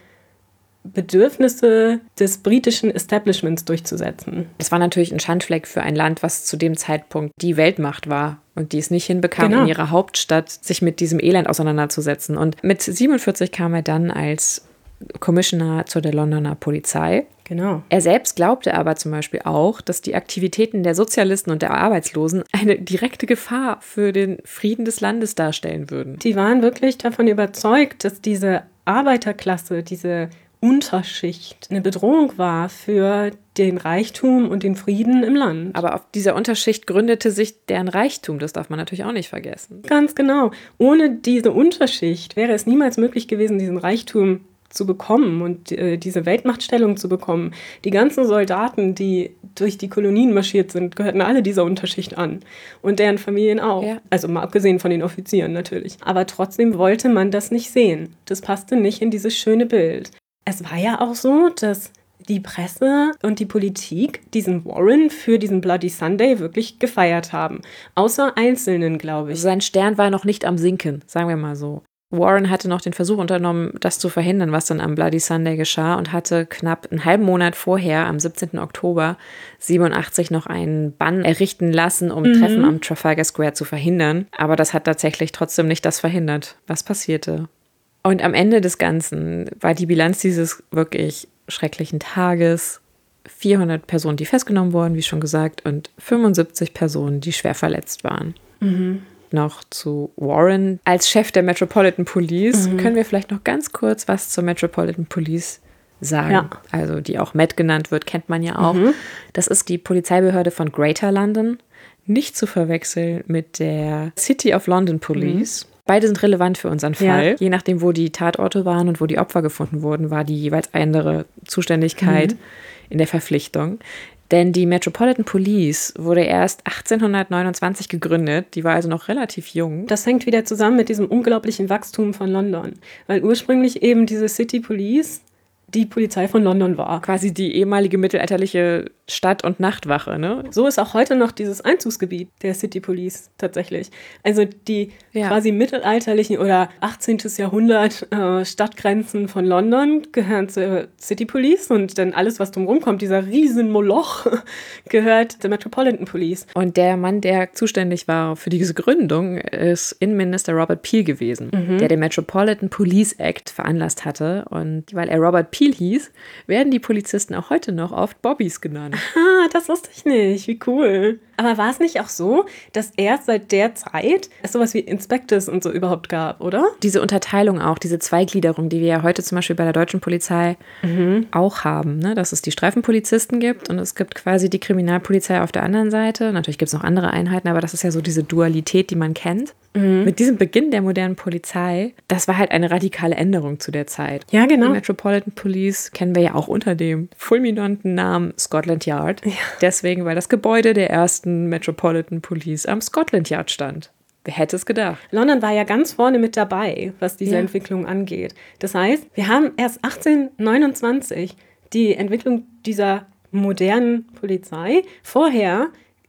Bedürfnisse des britischen Establishments durchzusetzen. Es war natürlich ein Schandfleck für ein Land, was zu dem Zeitpunkt die Weltmacht war und die es nicht hinbekam, Genau. in ihrer Hauptstadt sich mit diesem Elend auseinanderzusetzen. Und mit siebenundvierzig kam er dann als Commissioner zu der Londoner Polizei. Genau. Er selbst glaubte aber zum Beispiel auch, dass die Aktivitäten der Sozialisten und der Arbeitslosen eine direkte Gefahr für den Frieden des Landes darstellen würden. Die waren wirklich davon überzeugt, dass diese Arbeiterklasse, diese Unterschicht eine Bedrohung war für den Reichtum und den Frieden im Land. Aber auf dieser Unterschicht gründete sich deren Reichtum, das darf man natürlich auch nicht vergessen. Ganz genau. Ohne diese Unterschicht wäre es niemals möglich gewesen, diesen Reichtum zu bekommen und äh, diese Weltmachtstellung zu bekommen. Die ganzen Soldaten, die durch die Kolonien marschiert sind, gehörten alle dieser Unterschicht an. Und deren Familien auch. Ja. Also mal abgesehen von den Offizieren natürlich. Aber trotzdem wollte man das nicht sehen. Das passte nicht in dieses schöne Bild. Es war ja auch so, dass die Presse und die Politik diesen Warren für diesen Bloody Sunday wirklich gefeiert haben. Außer Einzelnen, glaube ich. Sein Stern war noch nicht am Sinken, sagen wir mal so. Warren hatte noch den Versuch unternommen, das zu verhindern, was dann am Bloody Sunday geschah und hatte knapp einen halben Monat vorher, am siebzehnten Oktober siebenundachtzig, noch einen Bann errichten lassen, um Mhm. Treffen am Trafalgar Square zu verhindern. Aber das hat tatsächlich trotzdem nicht das verhindert, was passierte. Und am Ende des Ganzen war die Bilanz dieses wirklich schrecklichen Tages vierhundert Personen, die festgenommen wurden, wie schon gesagt, und fünfundsiebzig Personen, die schwer verletzt waren. Mhm. Noch zu Warren. Als Chef der Metropolitan Police Mhm. können wir vielleicht noch ganz kurz was zur Metropolitan Police sagen. Ja. Also die auch Met genannt wird, kennt man ja auch. Mhm. Das ist die Polizeibehörde von Greater London. Nicht zu verwechseln mit der City of London Police. Beide sind relevant für unseren Fall. Ja. Je nachdem, wo die Tatorte waren und wo die Opfer gefunden wurden, war die jeweils andere Zuständigkeit Mhm. in der Verpflichtung. Denn die Metropolitan Police wurde erst achtzehnhundertneunundzwanzig gegründet. Die war also noch relativ jung. Das hängt wieder zusammen mit diesem unglaublichen Wachstum von London. Weil ursprünglich eben diese City Police die Polizei von London war. Quasi die ehemalige mittelalterliche Stadt- und Nachtwache, ne? So ist auch heute noch dieses Einzugsgebiet der City Police tatsächlich. Also die Ja. quasi mittelalterlichen oder achtzehnten. Jahrhundert äh, Stadtgrenzen von London gehören zur City Police und dann alles, was drumherum kommt, dieser riesen Moloch, gehört der Metropolitan Police. Und der Mann, der zuständig war für diese Gründung, ist Innenminister Robert Peel gewesen, der den Metropolitan Police Act veranlasst hatte. Und weil er Robert Peel hieß, werden die Polizisten auch heute noch oft Bobbys genannt. Ah, das wusste ich nicht. Wie cool. Aber war es nicht auch so, dass erst seit der Zeit es sowas wie Inspectors und so überhaupt gab, oder? Diese Unterteilung auch, diese Zweigliederung, die wir ja heute zum Beispiel bei der deutschen Polizei auch haben, ne? Dass es die Streifenpolizisten gibt und es gibt quasi die Kriminalpolizei auf der anderen Seite. Natürlich gibt es noch andere Einheiten, aber das ist ja so diese Dualität, die man kennt. Mit diesem Beginn der modernen Polizei, das war halt eine radikale Änderung zu der Zeit. Ja, genau. Die Metropolitan Police kennen wir ja auch unter dem fulminanten Namen Scotland Yard. Deswegen, weil das Gebäude der ersten Metropolitan Police am Scotland Yard stand. Wer hätte es gedacht? London war ja ganz vorne mit dabei, was diese Ja. Entwicklung angeht. Das heißt, wir haben erst achtzehnhundertneunundzwanzig die Entwicklung dieser modernen Polizei. Vorher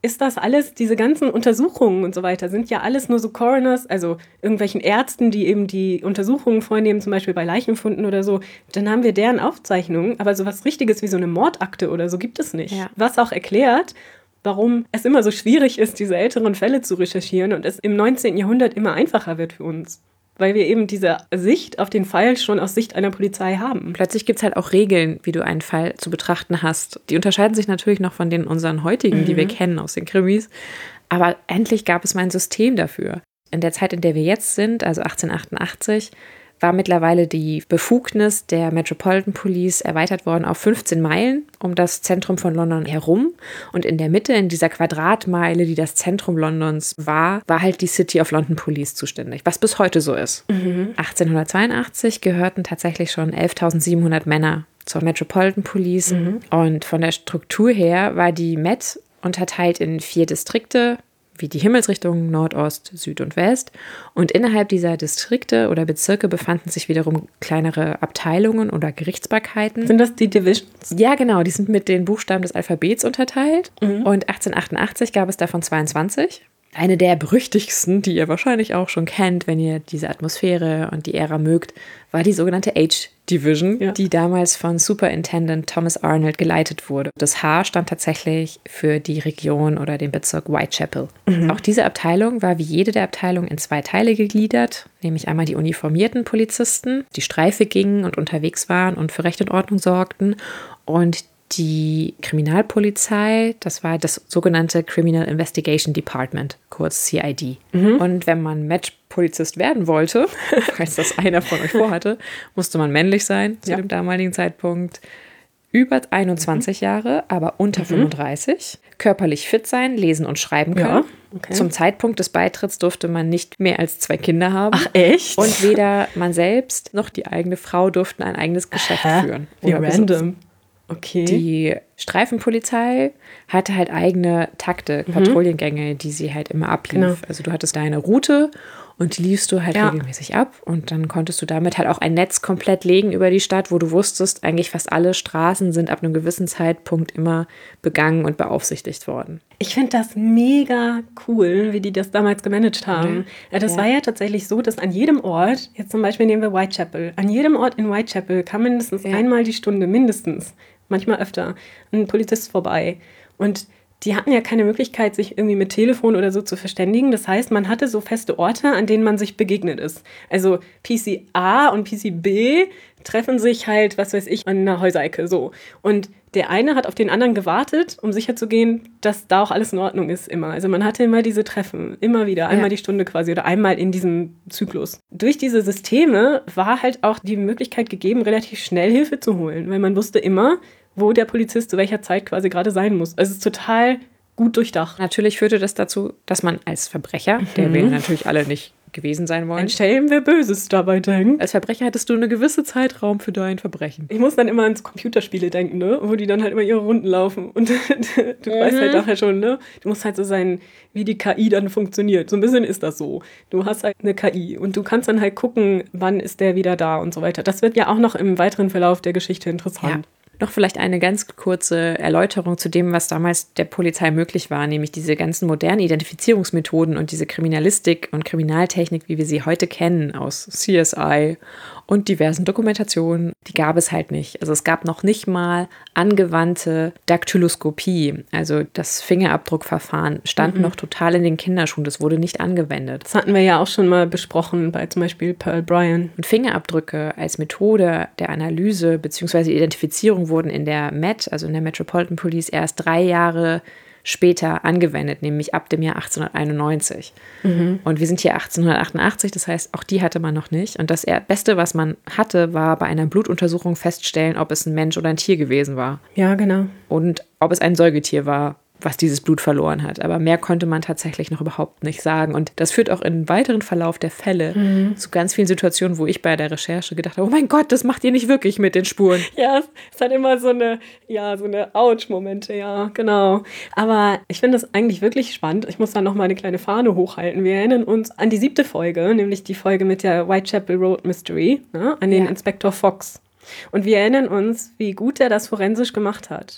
ist das alles, diese ganzen Untersuchungen und so weiter, sind ja alles nur so Coroners, also irgendwelchen Ärzten, die eben die Untersuchungen vornehmen, zum Beispiel bei Leichenfunden oder so. Dann haben wir deren Aufzeichnungen, aber sowas Richtiges wie so eine Mordakte oder so gibt es nicht. Ja. Was auch erklärt, warum es immer so schwierig ist, diese älteren Fälle zu recherchieren und es im neunzehnten Jahrhundert immer einfacher wird für uns. Weil wir eben diese Sicht auf den Fall schon aus Sicht einer Polizei haben. Plötzlich gibt es halt auch Regeln, wie du einen Fall zu betrachten hast. Die unterscheiden sich natürlich noch von den unseren heutigen, mhm. die wir kennen aus den Krimis. Aber endlich gab es mal ein System dafür. In der Zeit, in der wir jetzt sind, also achtzehnhundertachtundachtzig, war mittlerweile die Befugnis der Metropolitan Police erweitert worden auf fünfzehn Meilen um das Zentrum von London herum. Und in der Mitte, in dieser Quadratmeile, die das Zentrum Londons war, war halt die City of London Police zuständig, was bis heute so ist. Mhm. achtzehnhundertzweiundachtzig gehörten tatsächlich schon elftausendsiebenhundert Männer zur Metropolitan Police. Mhm. Und von der Struktur her war die Met unterteilt in vier Distrikte, wie die Himmelsrichtungen Nordost, Süd und West. Und innerhalb dieser Distrikte oder Bezirke befanden sich wiederum kleinere Abteilungen oder Gerichtsbarkeiten. Sind das die Divisions? Ja, genau. Die sind mit den Buchstaben des Alphabets unterteilt. Mhm. Und achtzehnhundertachtundachtzig gab es davon zweiundzwanzig. Eine der berüchtigsten, die ihr wahrscheinlich auch schon kennt, wenn ihr diese Atmosphäre und die Ära mögt, war die sogenannte H-Division, ja. die damals von Superintendent Thomas Arnold geleitet wurde. Das H stand tatsächlich für die Region oder den Bezirk Whitechapel. Mhm. Auch diese Abteilung war wie jede der Abteilungen in zwei Teile gegliedert, nämlich einmal die uniformierten Polizisten, die Streife gingen und unterwegs waren und für Recht und Ordnung sorgten, und die Kriminalpolizei, das war das sogenannte Criminal Investigation Department, kurz C I D. Mhm. Und wenn man Match-Polizist werden wollte, falls das einer von euch vorhatte, musste man männlich sein zu ja. dem damaligen Zeitpunkt, über einundzwanzig mhm. Jahre, aber unter mhm. fünfunddreißig, körperlich fit sein, lesen und schreiben können. Ja. Okay. Zum Zeitpunkt des Beitritts durfte man nicht mehr als zwei Kinder haben. Ach, echt? Und weder man selbst noch die eigene Frau durften ein eigenes Geschäft Hä? führen. Wie random. Okay. Die Streifenpolizei hatte halt eigene Takte, mhm. Patrouillengänge, die sie halt immer ablief. Genau. Also du hattest deine Route und die liefst du halt ja. regelmäßig ab. Und dann konntest du damit halt auch ein Netz komplett legen über die Stadt, wo du wusstest, eigentlich fast alle Straßen sind ab einem gewissen Zeitpunkt immer begangen und beaufsichtigt worden. Ich finde das mega cool, wie die das damals gemanagt haben. Mhm. Ja, das ja. war ja tatsächlich so, dass an jedem Ort, jetzt zum Beispiel nehmen wir Whitechapel, an jedem Ort in Whitechapel kam mindestens ja. einmal die Stunde, mindestens, manchmal öfter, ein Polizist vorbei. Und die hatten ja keine Möglichkeit, sich irgendwie mit Telefon oder so zu verständigen. Das heißt, man hatte so feste Orte, an denen man sich begegnet ist. Also P C A und P C B treffen sich halt, was weiß ich, an einer Häuserecke so. Und der eine hat auf den anderen gewartet, um sicherzugehen, dass da auch alles in Ordnung ist immer. Also man hatte immer diese Treffen, immer wieder, einmal ja. die Stunde quasi oder einmal in diesem Zyklus. Durch diese Systeme war halt auch die Möglichkeit gegeben, relativ schnell Hilfe zu holen, weil man wusste immer, wo der Polizist zu welcher Zeit quasi gerade sein muss. Also es ist total gut durchdacht. Natürlich führte das dazu, dass man als Verbrecher, mhm. der wir natürlich alle nicht gewesen sein wollen. Ein Schelm, wer Böses dabei denkt. Als Verbrecher hattest du eine gewisse Zeitraum für dein Verbrechen. Ich muss dann immer ans Computerspiele denken, ne? Wo die dann halt immer ihre Runden laufen. Und du mhm. weißt halt nachher schon, ne? Du musst halt so sein, wie die K I dann funktioniert. So ein bisschen ist das so. Du hast halt eine K I und du kannst dann halt gucken, wann ist der wieder da und so weiter. Das wird ja auch noch im weiteren Verlauf der Geschichte interessant. Ja. Noch vielleicht eine ganz kurze Erläuterung zu dem, was damals der Polizei möglich war, nämlich diese ganzen modernen Identifizierungsmethoden und diese Kriminalistik und Kriminaltechnik, wie wir sie heute kennen, aus C S I und diversen Dokumentationen, die gab es halt nicht. Also es gab noch nicht mal angewandte Daktyloskopie, also das Fingerabdruckverfahren stand mhm. noch total in den Kinderschuhen, das wurde nicht angewendet. Das hatten wir ja auch schon mal besprochen bei zum Beispiel Pearl Bryan. Und Fingerabdrücke als Methode der Analyse bzw. Identifizierung wurden in der Met, also in der Metropolitan Police, erst drei Jahre später angewendet, nämlich ab dem Jahr achtzehnhunderteinundneunzig. Mhm. Und wir sind hier achtzehnhundertachtundachtzig, das heißt, auch die hatte man noch nicht. Und das Beste, was man hatte, war bei einer Blutuntersuchung feststellen, ob es ein Mensch oder ein Tier gewesen war. Ja, genau. Und ob es ein Säugetier war, was dieses Blut verloren hat. Aber mehr konnte man tatsächlich noch überhaupt nicht sagen. Und das führt auch im weiteren Verlauf der Fälle mhm. zu ganz vielen Situationen, wo ich bei der Recherche gedacht habe, oh mein Gott, das macht ihr nicht wirklich mit den Spuren. Ja, es hat immer so eine, ja, so eine Ouch-Momente, ja, genau. Aber ich finde das eigentlich wirklich spannend. Ich muss da noch mal eine kleine Fahne hochhalten. Wir erinnern uns an die siebte Folge, nämlich die Folge mit der Whitechapel Road Mystery, ne, an den ja. Inspektor Fox. Und wir erinnern uns, wie gut er das forensisch gemacht hat.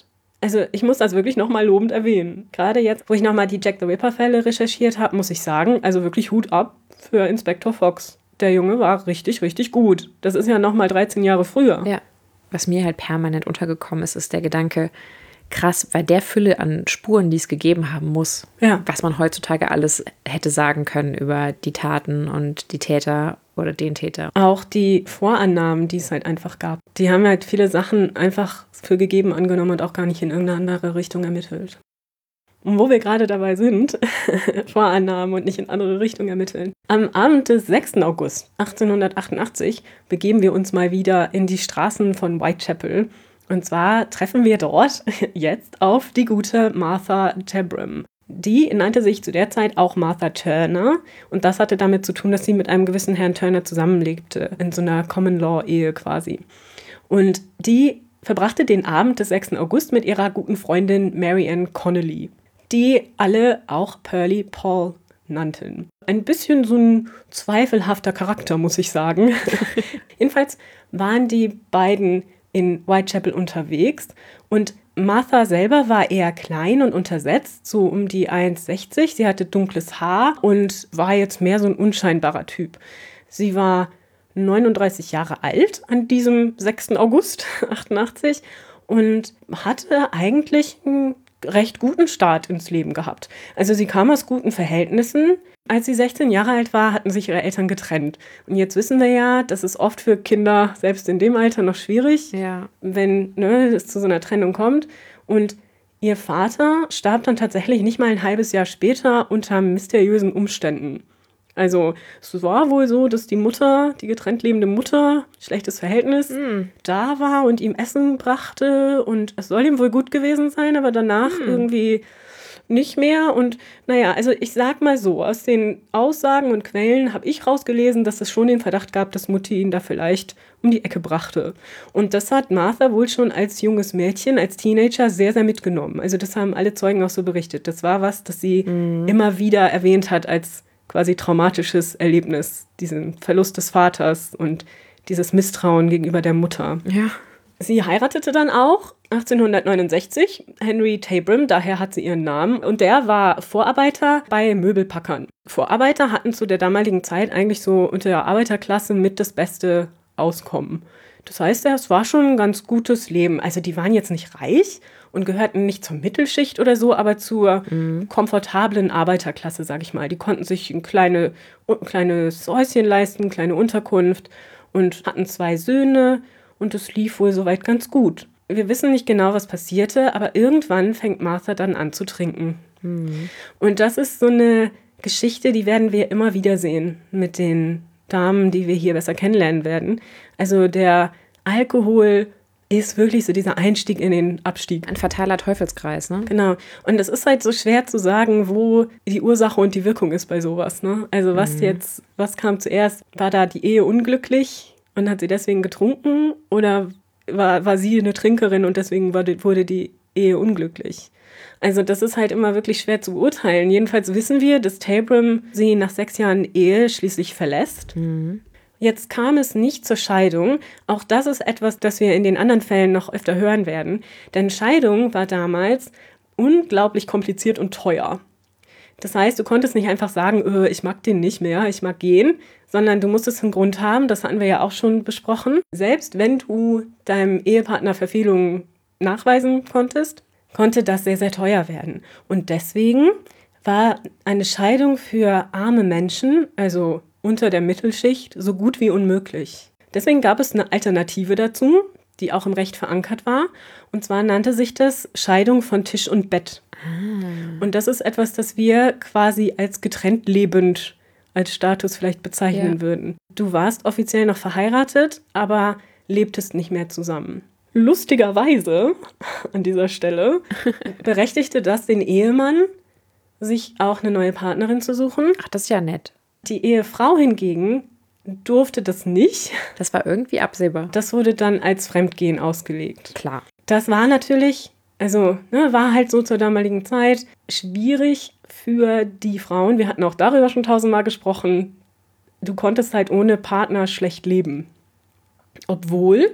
Also ich muss das wirklich nochmal lobend erwähnen. Gerade jetzt, wo ich nochmal die Jack the Ripper-Fälle recherchiert habe, muss ich sagen, also wirklich Hut ab für Inspektor Fox. Der Junge war richtig, richtig gut. Das ist ja nochmal dreizehn Jahre früher. Ja. Was mir halt permanent untergekommen ist, ist der Gedanke, krass, bei der Fülle an Spuren, die es gegeben haben muss, Ja. was man heutzutage alles hätte sagen können über die Taten und die Täter oder den Täter. Auch die Vorannahmen, die es halt einfach gab. Die haben halt viele Sachen einfach für gegeben angenommen und auch gar nicht in irgendeine andere Richtung ermittelt. Und wo wir gerade dabei sind, Vorannahmen und nicht in andere Richtung ermitteln. Am Abend des sechsten August achtzehnhundertachtundachtzig begeben wir uns mal wieder in die Straßen von Whitechapel. Und zwar treffen wir dort jetzt auf die gute Martha Tabram. Die nannte sich zu der Zeit auch Martha Turner. Und das hatte damit zu tun, dass sie mit einem gewissen Herrn Turner zusammenlebte, in so einer Common-Law-Ehe quasi. Und die verbrachte den Abend des sechsten August mit ihrer guten Freundin Mary Ann Connolly, die alle auch Pearlie Paul nannten. Ein bisschen so ein zweifelhafter Charakter, muss ich sagen. Jedenfalls waren die beiden in Whitechapel unterwegs und Martha selber war eher klein und untersetzt, so um die eins Komma sechzig. Sie hatte dunkles Haar und war jetzt mehr so ein unscheinbarer Typ. Sie war neununddreißig Jahre alt an diesem sechsten August achtundachtzig und hatte eigentlich einen recht guten Start ins Leben gehabt. Also sie kam aus guten Verhältnissen. Als sie sechzehn Jahre alt war, hatten sich ihre Eltern getrennt. Und jetzt wissen wir ja, das ist oft für Kinder, selbst in dem Alter, noch schwierig, Ja. wenn ne, es zu so einer Trennung kommt. Und ihr Vater starb dann tatsächlich nicht mal ein halbes Jahr später unter mysteriösen Umständen. Also es war wohl so, dass die Mutter, die getrennt lebende Mutter, schlechtes Verhältnis, Mm. da war und ihm Essen brachte. Und es soll ihm wohl gut gewesen sein, aber danach Mm. irgendwie nicht mehr. Und naja, also ich sag mal so, aus den Aussagen und Quellen habe ich rausgelesen, dass es schon den Verdacht gab, dass Mutti ihn da vielleicht um die Ecke brachte. Und das hat Martha wohl schon als junges Mädchen, als Teenager sehr, sehr mitgenommen. Also das haben alle Zeugen auch so berichtet. Das war was, das sie Mhm. immer wieder erwähnt hat als quasi traumatisches Erlebnis. Diesen Verlust des Vaters und dieses Misstrauen gegenüber der Mutter. Ja. Sie heiratete dann auch achtzehnhundertneunundsechzig Henry Tabram, daher hat sie ihren Namen, und der war Vorarbeiter bei Möbelpackern. Vorarbeiter hatten zu der damaligen Zeit eigentlich so unter der Arbeiterklasse mit das beste Auskommen. Das heißt, es war schon ein ganz gutes Leben. Also die waren jetzt nicht reich und gehörten nicht zur Mittelschicht oder so, aber zur Mhm. komfortablen Arbeiterklasse, sag ich mal. Die konnten sich ein kleine, ein kleines Häuschen leisten, kleine Unterkunft und hatten zwei Söhne. Und es lief wohl soweit ganz gut. Wir wissen nicht genau, was passierte, aber irgendwann fängt Martha dann an zu trinken. Mhm. Und das ist so eine Geschichte, die werden wir immer wieder sehen mit den Damen, die wir hier besser kennenlernen werden. Also der Alkohol ist wirklich so dieser Einstieg in den Abstieg. Ein fataler Teufelskreis, ne? Genau. Und es ist halt so schwer zu sagen, wo die Ursache und die Wirkung ist bei sowas, ne? Also was Mhm. jetzt, was kam zuerst? War da die Ehe unglücklich und hat sie deswegen getrunken? Oder war, war sie eine Trinkerin und deswegen wurde, wurde die Ehe unglücklich? Also das ist halt immer wirklich schwer zu beurteilen. Jedenfalls wissen wir, dass Tabram sie nach sechs Jahren Ehe schließlich verlässt. Mhm. Jetzt kam es nicht zur Scheidung. Auch das ist etwas, das wir in den anderen Fällen noch öfter hören werden. Denn Scheidung war damals unglaublich kompliziert und teuer. Das heißt, du konntest nicht einfach sagen, öh, ich mag den nicht mehr, ich mag gehen, sondern du musstest einen Grund haben, das hatten wir ja auch schon besprochen. Selbst wenn du deinem Ehepartner Verfehlungen nachweisen konntest, konnte das sehr, sehr teuer werden. Und deswegen war eine Scheidung für arme Menschen, also unter der Mittelschicht, so gut wie unmöglich. Deswegen gab es eine Alternative dazu, die auch im Recht verankert war. Und zwar nannte sich das Scheidung von Tisch und Bett. Ah. Und das ist etwas, das wir quasi als getrennt lebend als Status vielleicht bezeichnen Ja. würden. Du warst offiziell noch verheiratet, aber lebtest nicht mehr zusammen. Lustigerweise an dieser Stelle berechtigte das den Ehemann, sich auch eine neue Partnerin zu suchen. Ach, das ist ja nett. Die Ehefrau hingegen durfte das nicht. Das war irgendwie absehbar. Das wurde dann als Fremdgehen ausgelegt. Klar. Das war natürlich, also ne, war halt so zur damaligen Zeit schwierig für die Frauen. Wir hatten auch darüber schon tausendmal gesprochen. Du konntest halt ohne Partner schlecht leben. Obwohl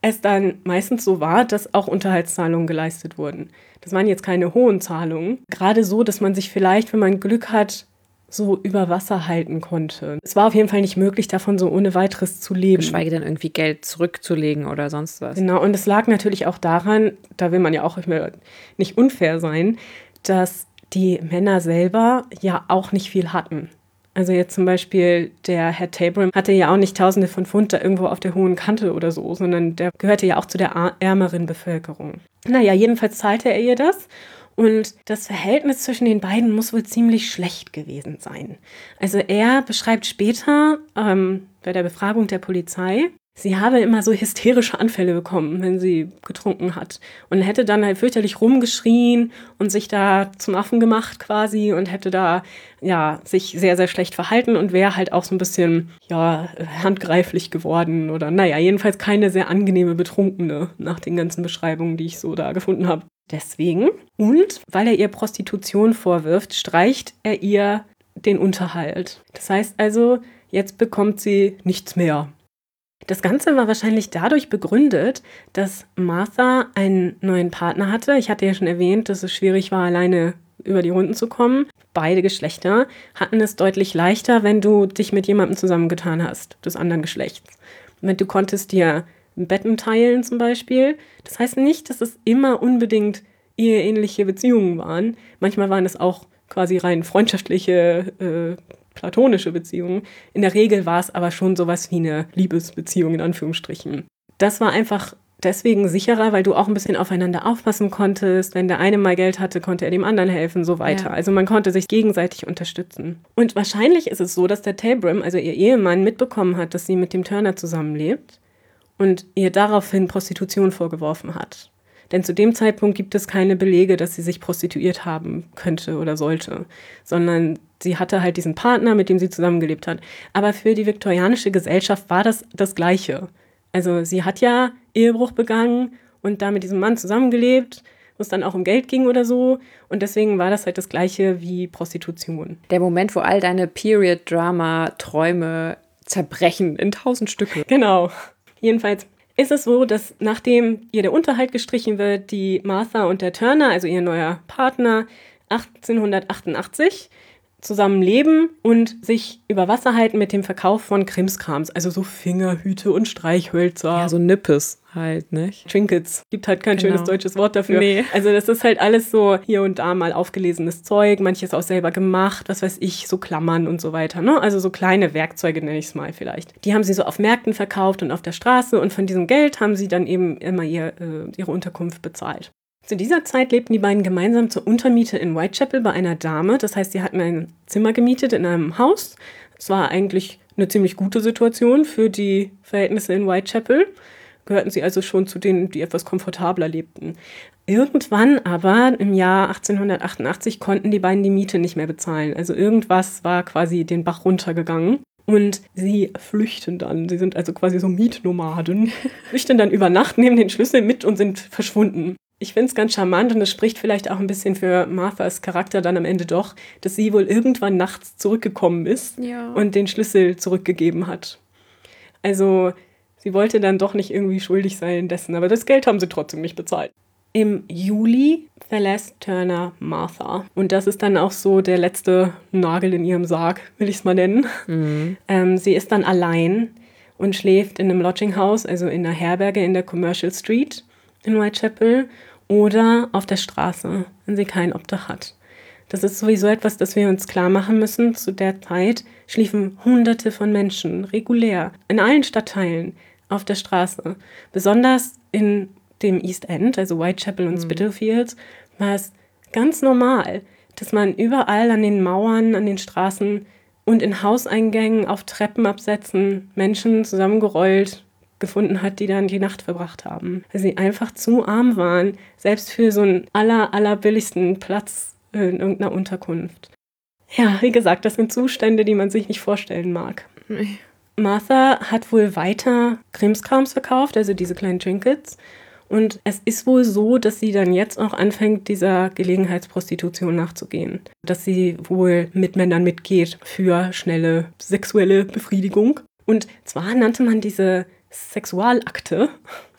es dann meistens so war, dass auch Unterhaltszahlungen geleistet wurden. Das waren jetzt keine hohen Zahlungen. Gerade so, dass man sich vielleicht, wenn man Glück hat, so über Wasser halten konnte. Es war auf jeden Fall nicht möglich, davon so ohne weiteres zu leben. Geschweige denn irgendwie Geld zurückzulegen oder sonst was. Genau, und es lag natürlich auch daran, da will man ja auch nicht unfair sein, dass die Männer selber ja auch nicht viel hatten. Also jetzt zum Beispiel der Herr Tabram hatte ja auch nicht Tausende von Pfund da irgendwo auf der hohen Kante oder so, sondern der gehörte ja auch zu der ärmeren Bevölkerung. Naja, jedenfalls zahlte er ihr das. Und das Verhältnis zwischen den beiden muss wohl ziemlich schlecht gewesen sein. Also er beschreibt später ähm, bei der Befragung der Polizei, sie habe immer so hysterische Anfälle bekommen, wenn sie getrunken hat. Und hätte dann halt fürchterlich rumgeschrien und sich da zum Affen gemacht quasi und hätte da ja sich sehr, sehr schlecht verhalten und wäre halt auch so ein bisschen ja handgreiflich geworden oder naja, jedenfalls keine sehr angenehme Betrunkene nach den ganzen Beschreibungen, die ich so da gefunden habe. Deswegen und weil er ihr Prostitution vorwirft, streicht er ihr den Unterhalt. Das heißt also, jetzt bekommt sie nichts mehr. Das Ganze war wahrscheinlich dadurch begründet, dass Martha einen neuen Partner hatte. Ich hatte ja schon erwähnt, dass es schwierig war, alleine über die Runden zu kommen. Beide Geschlechter hatten es deutlich leichter, wenn du dich mit jemandem zusammengetan hast, des anderen Geschlechts. Wenn du konntest dir Betten teilen zum Beispiel. Das heißt nicht, dass es immer unbedingt eheähnliche Beziehungen waren. Manchmal waren es auch quasi rein freundschaftliche, äh, platonische Beziehungen. In der Regel war es aber schon sowas wie eine Liebesbeziehung in Anführungsstrichen. Das war einfach deswegen sicherer, weil du auch ein bisschen aufeinander aufpassen konntest. Wenn der eine mal Geld hatte, konnte er dem anderen helfen, so weiter. Ja. Also man konnte sich gegenseitig unterstützen. Und wahrscheinlich ist es so, dass der Tabram, also ihr Ehemann, mitbekommen hat, dass sie mit dem Turner zusammenlebt und ihr daraufhin Prostitution vorgeworfen hat. Denn zu dem Zeitpunkt gibt es keine Belege, dass sie sich prostituiert haben könnte oder sollte, sondern sie hatte halt diesen Partner, mit dem sie zusammengelebt hat. Aber für die viktorianische Gesellschaft war das das Gleiche. Also sie hat ja Ehebruch begangen und da mit diesem Mann zusammengelebt, wo es dann auch um Geld ging oder so. Und deswegen war das halt das Gleiche wie Prostitution. Der Moment, wo all deine Period-Drama-Träume zerbrechen in tausend Stücke. Genau. Jedenfalls ist es so, dass nachdem ihr der Unterhalt gestrichen wird, die Martha und der Turner, also ihr neuer Partner, achtzehnhundertachtundachtzig zusammen leben und sich über Wasser halten mit dem Verkauf von Krimskrams, also so Fingerhüte und Streichhölzer. Ja, so Nippes halt, nicht? Trinkets. Gibt halt kein Genau. schönes deutsches Wort dafür. Nee. Also das ist halt alles so hier und da mal aufgelesenes Zeug, manches auch selber gemacht, was weiß ich, so Klammern und so weiter, ne? Also so kleine Werkzeuge nenne ich es mal vielleicht. Die haben sie so auf Märkten verkauft und auf der Straße und von diesem Geld haben sie dann eben immer ihr, äh, ihre Unterkunft bezahlt. Zu dieser Zeit lebten die beiden gemeinsam zur Untermiete in Whitechapel bei einer Dame. Das heißt, sie hatten ein Zimmer gemietet in einem Haus. Es war eigentlich eine ziemlich gute Situation für die Verhältnisse in Whitechapel. Gehörten sie also schon zu denen, die etwas komfortabler lebten. Irgendwann aber im Jahr achtzehnhundertachtundachtzig konnten die beiden die Miete nicht mehr bezahlen. Also irgendwas war quasi den Bach runtergegangen. Und sie flüchten dann. Sie sind also quasi so Mietnomaden. Flüchten dann über Nacht, nehmen den Schlüssel mit und sind verschwunden. Ich finde es ganz charmant und es spricht vielleicht auch ein bisschen für Marthas Charakter dann am Ende doch, dass sie wohl irgendwann nachts zurückgekommen ist Ja. und den Schlüssel zurückgegeben hat. Also sie wollte dann doch nicht irgendwie schuldig sein dessen, aber das Geld haben sie trotzdem nicht bezahlt. Im Juli verlässt Turner Martha. Und das ist dann auch so der letzte Nagel in ihrem Sarg, will ich es mal nennen. Mhm. Ähm, sie ist dann allein und schläft in einem Lodging House, also in einer Herberge in der Commercial Street in Whitechapel. Oder auf der Straße, wenn sie kein Obdach hat. Das ist sowieso etwas, das wir uns klar machen müssen. Zu der Zeit schliefen Hunderte von Menschen regulär in allen Stadtteilen auf der Straße. Besonders in dem East End, also Whitechapel und Spitalfields, war es ganz normal, dass man überall an den Mauern, an den Straßen und in Hauseingängen auf Treppenabsätzen Menschen zusammengerollt gefunden hat, die dann die Nacht verbracht haben. Weil sie einfach zu arm waren, selbst für so einen aller, allerbilligsten Platz in irgendeiner Unterkunft. Ja, wie gesagt, das sind Zustände, die man sich nicht vorstellen mag. Nee. Martha hat wohl weiter Krimskrams verkauft, also diese kleinen Trinkets. Und es ist wohl so, dass sie dann jetzt auch anfängt, dieser Gelegenheitsprostitution nachzugehen. Dass sie wohl mit Männern mitgeht für schnelle sexuelle Befriedigung. Und zwar nannte man diese Sexualakte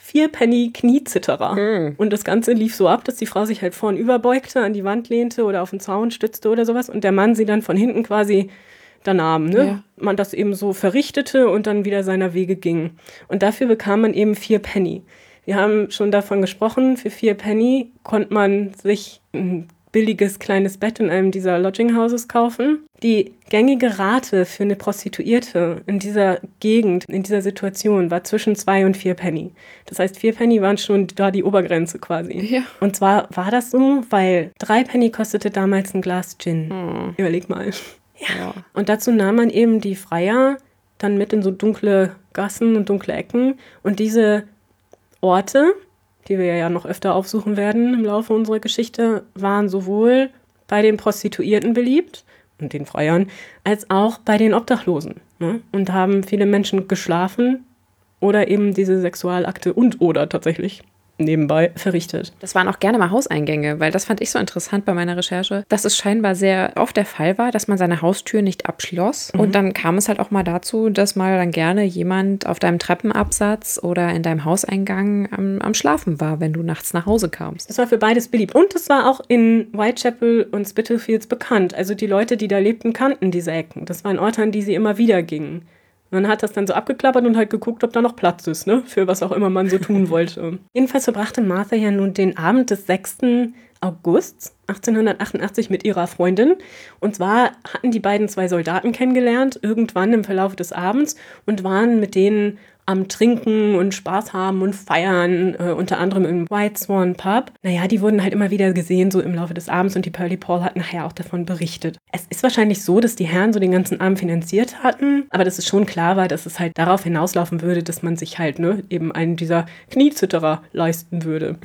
vier Penny Kniezitterer. Mhm. Und das Ganze lief so ab, dass die Frau sich halt vorn überbeugte, an die Wand lehnte oder auf den Zaun stützte oder sowas und der Mann sie dann von hinten quasi da nahm. Ne? Ja. Man das eben so verrichtete und dann wieder seiner Wege ging. Und dafür bekam man eben vier Penny. Wir haben schon davon gesprochen, für vier Penny konnte man sich ein billiges kleines Bett in einem dieser Lodging Houses kaufen. Die gängige Rate für eine Prostituierte in dieser Gegend, in dieser Situation, war zwischen zwei und vier Penny. Das heißt, vier Penny waren schon da die Obergrenze quasi. Ja. Und zwar war das so, weil drei Penny kostete damals ein Glas Gin. Hm. Überleg mal. Ja. Und dazu nahm man eben die Freier dann mit in so dunkle Gassen und dunkle Ecken. Und diese Orte, die wir ja noch öfter aufsuchen werden im Laufe unserer Geschichte, waren sowohl bei den Prostituierten beliebt und den Freiern, als auch bei den Obdachlosen. Ne? Und haben viele Menschen geschlafen oder eben diese Sexualakte und oder tatsächlich nebenbei verrichtet. Das waren auch gerne mal Hauseingänge, weil das fand ich so interessant bei meiner Recherche, dass es scheinbar sehr oft der Fall war, dass man seine Haustür nicht abschloss. Mhm. Und dann kam es halt auch mal dazu, dass mal dann gerne jemand auf deinem Treppenabsatz oder in deinem Hauseingang am, am Schlafen war, wenn du nachts nach Hause kamst. Das war für beides beliebt. Und es war auch in Whitechapel und Spitalfields bekannt. Also die Leute, die da lebten, kannten diese Ecken. Das waren Orte, an die sie immer wieder gingen. Man hat das dann so abgeklappert und halt geguckt, ob da noch Platz ist, ne? Für was auch immer man so tun wollte. Jedenfalls verbrachte Martha ja nun den Abend des sechsten August achtzehnhundertachtundachtzig mit ihrer Freundin. Und zwar hatten die beiden zwei Soldaten kennengelernt, irgendwann im Verlauf des Abends, und waren mit denen am Trinken und Spaß haben und feiern, äh, unter anderem im White Swan Pub. Naja, die wurden halt immer wieder gesehen, so im Laufe des Abends, und die Pearly Paul hat nachher auch davon berichtet. Es ist wahrscheinlich so, dass die Herren so den ganzen Abend finanziert hatten, aber dass es schon klar war, dass es halt darauf hinauslaufen würde, dass man sich halt, ne, eben einen dieser Kniezitterer leisten würde.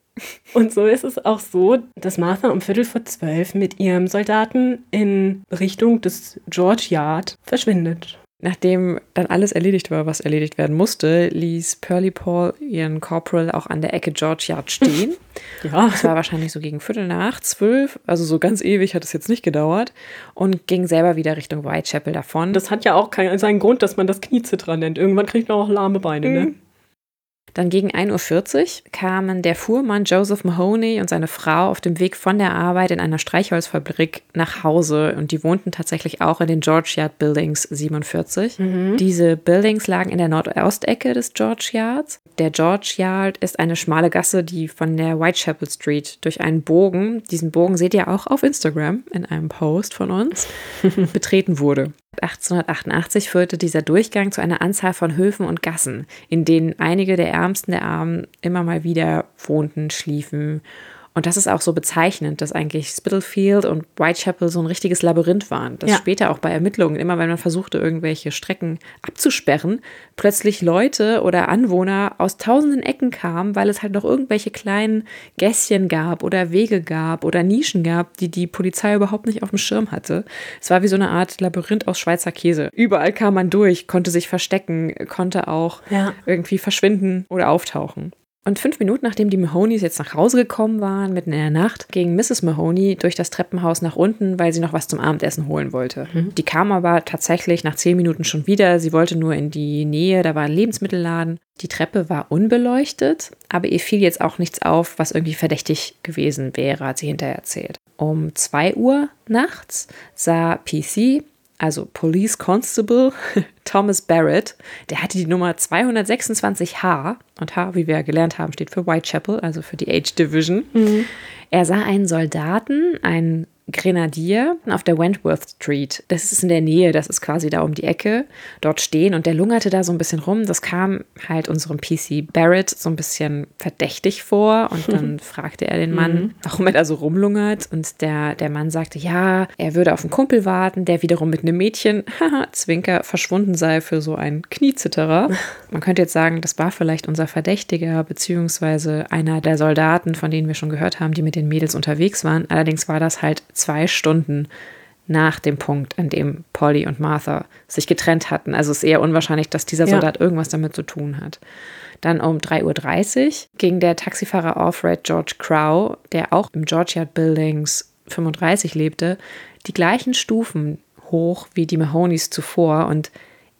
Und so ist es auch so, dass Martha um Viertel vor zwölf mit ihrem Soldaten in Richtung des George Yard verschwindet. Nachdem dann alles erledigt war, was erledigt werden musste, ließ Pearly Paul ihren Corporal auch an der Ecke George Yard stehen. Ja. Das war wahrscheinlich so gegen Viertel nach zwölf, also so ganz ewig hat es jetzt nicht gedauert, und ging selber wieder Richtung Whitechapel davon. Das hat ja auch keinen, seinen Grund, dass man das Kniezitterer nennt. Irgendwann kriegt man auch lahme Beine, mhm. ne? Dann gegen ein Uhr vierzig kamen der Fuhrmann Joseph Mahoney und seine Frau auf dem Weg von der Arbeit in einer Streichholzfabrik nach Hause, und die wohnten tatsächlich auch in den George Yard Buildings siebenundvierzig. Mhm. Diese Buildings lagen in der Nordostecke des George Yards. Der George Yard ist eine schmale Gasse, die von der Whitechapel Street durch einen Bogen, diesen Bogen seht ihr auch auf Instagram in einem Post von uns, betreten wurde. achtzehnhundertachtundachtzig führte dieser Durchgang zu einer Anzahl von Höfen und Gassen, in denen einige der Ärmsten der Armen immer mal wieder wohnten, schliefen. Und das ist auch so bezeichnend, dass eigentlich Spitalfield und Whitechapel so ein richtiges Labyrinth waren. Dass ja. später auch bei Ermittlungen, immer wenn man versuchte, irgendwelche Strecken abzusperren, plötzlich Leute oder Anwohner aus tausenden Ecken kamen, weil es halt noch irgendwelche kleinen Gässchen gab oder Wege gab oder Nischen gab, die die Polizei überhaupt nicht auf dem Schirm hatte. Es war wie so eine Art Labyrinth aus Schweizer Käse. Überall kam man durch, konnte sich verstecken, konnte auch ja. irgendwie verschwinden oder auftauchen. Und fünf Minuten, nachdem die Mahoneys jetzt nach Hause gekommen waren, mitten in der Nacht, ging Misses Mahoney durch das Treppenhaus nach unten, weil sie noch was zum Abendessen holen wollte. Mhm. Die kam aber tatsächlich nach zehn Minuten schon wieder. Sie wollte nur in die Nähe, da war ein Lebensmittelladen. Die Treppe war unbeleuchtet, aber ihr fiel jetzt auch nichts auf, was irgendwie verdächtig gewesen wäre, hat sie hinterher erzählt. Um zwei Uhr nachts sah P C, also Police Constable Thomas Barrett, der hatte die Nummer zweihundertsechsundzwanzig H, und H, wie wir gelernt haben, steht für Whitechapel, also für die H Division. Mhm. Er sah einen Soldaten, einen Grenadier auf der Wentworth Street. Das ist in der Nähe, das ist quasi da um die Ecke, dort stehen, und der lungerte da so ein bisschen rum. Das kam halt unserem P C Barrett so ein bisschen verdächtig vor, und dann fragte er den Mann, mhm. warum er da so rumlungert, und der, der Mann sagte, ja, er würde auf einen Kumpel warten, der wiederum mit einem Mädchen, haha, Zwinker, verschwunden sei für so einen Kniezitterer. Man könnte jetzt sagen, das war vielleicht unser Verdächtiger, beziehungsweise einer der Soldaten, von denen wir schon gehört haben, die mit den Mädels unterwegs waren. Allerdings war das halt zwei Stunden nach dem Punkt, an dem Polly und Martha sich getrennt hatten. Also es ist eher unwahrscheinlich, dass dieser Soldat ja. irgendwas damit zu tun hat. Dann um drei Uhr dreißig ging der Taxifahrer Alfred George Crow, der auch im George Yard Buildings fünfunddreißig lebte, die gleichen Stufen hoch wie die Mahoneys zuvor, und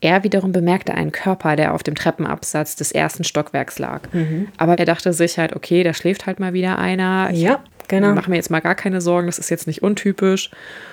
Er wiederum bemerkte einen Körper, der auf dem Treppenabsatz des ersten Stockwerks lag. Mhm. Aber er dachte sich halt, okay, da schläft halt mal wieder einer. Ich ja, genau. mache mir jetzt mal gar keine Sorgen, das ist jetzt nicht untypisch.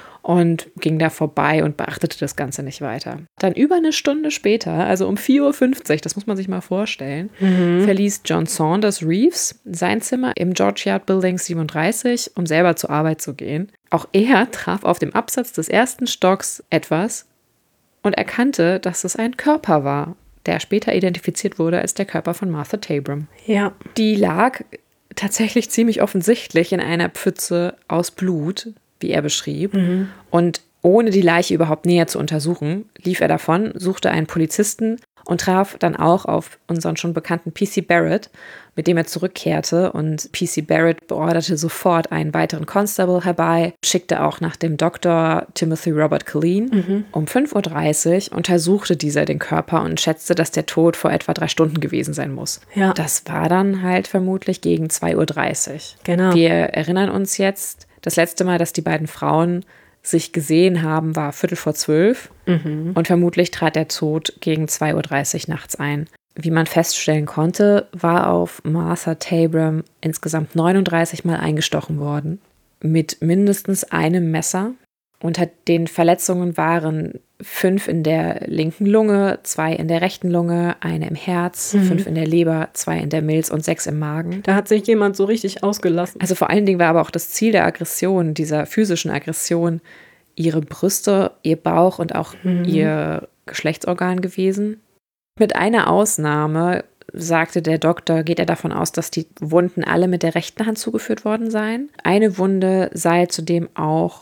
Und ging da vorbei und beachtete das Ganze nicht weiter. Dann über eine Stunde später, also um vier Uhr fünfzig, das muss man sich mal vorstellen, mhm. verließ John Saunders Reeves sein Zimmer im George Yard Building siebenunddreißig, um selber zur Arbeit zu gehen. Auch er traf auf dem Absatz des ersten Stocks etwas und erkannte, dass es ein Körper war, der später identifiziert wurde als der Körper von Martha Tabram. Ja. Die lag tatsächlich ziemlich offensichtlich in einer Pfütze aus Blut, wie er beschrieb. Mhm. Und ohne die Leiche überhaupt näher zu untersuchen, lief er davon, suchte einen Polizisten und traf dann auch auf unseren schon bekannten P C Barrett, mit dem er zurückkehrte. Und P C Barrett beorderte sofort einen weiteren Constable herbei, schickte auch nach dem Doktor Timothy Robert Killeen. Mhm. Um fünf Uhr dreißig untersuchte dieser den Körper und schätzte, dass der Tod vor etwa drei Stunden gewesen sein muss. Ja. Das war dann halt vermutlich gegen zwei Uhr dreißig. Genau. Wir erinnern uns jetzt, das letzte Mal, dass die beiden Frauen sich gesehen haben, war Viertel vor zwölf. Mhm. Und vermutlich trat der Tod gegen zwei Uhr dreißig nachts ein. Wie man feststellen konnte, war auf Martha Tabram insgesamt neununddreißig Mal eingestochen worden. Mit mindestens einem Messer. Unter den Verletzungen waren fünf in der linken Lunge, zwei in der rechten Lunge, eine im Herz, mhm. fünf in der Leber, zwei in der Milz und sechs im Magen. Da hat sich jemand so richtig ausgelassen. Also vor allen Dingen war aber auch das Ziel der Aggression, dieser physischen Aggression, ihre Brüste, ihr Bauch und auch mhm. ihr Geschlechtsorgan gewesen. Mit einer Ausnahme, sagte der Doktor, geht er davon aus, dass die Wunden alle mit der rechten Hand zugeführt worden seien. Eine Wunde sei zudem auch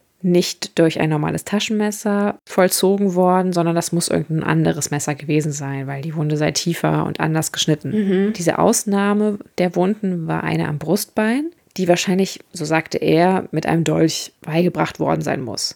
nicht durch ein normales Taschenmesser vollzogen worden, sondern das muss irgendein anderes Messer gewesen sein, weil die Wunde sei tiefer und anders geschnitten. Mhm. Diese Ausnahme der Wunden war eine am Brustbein, die wahrscheinlich, so sagte er, mit einem Dolch beigebracht worden sein muss.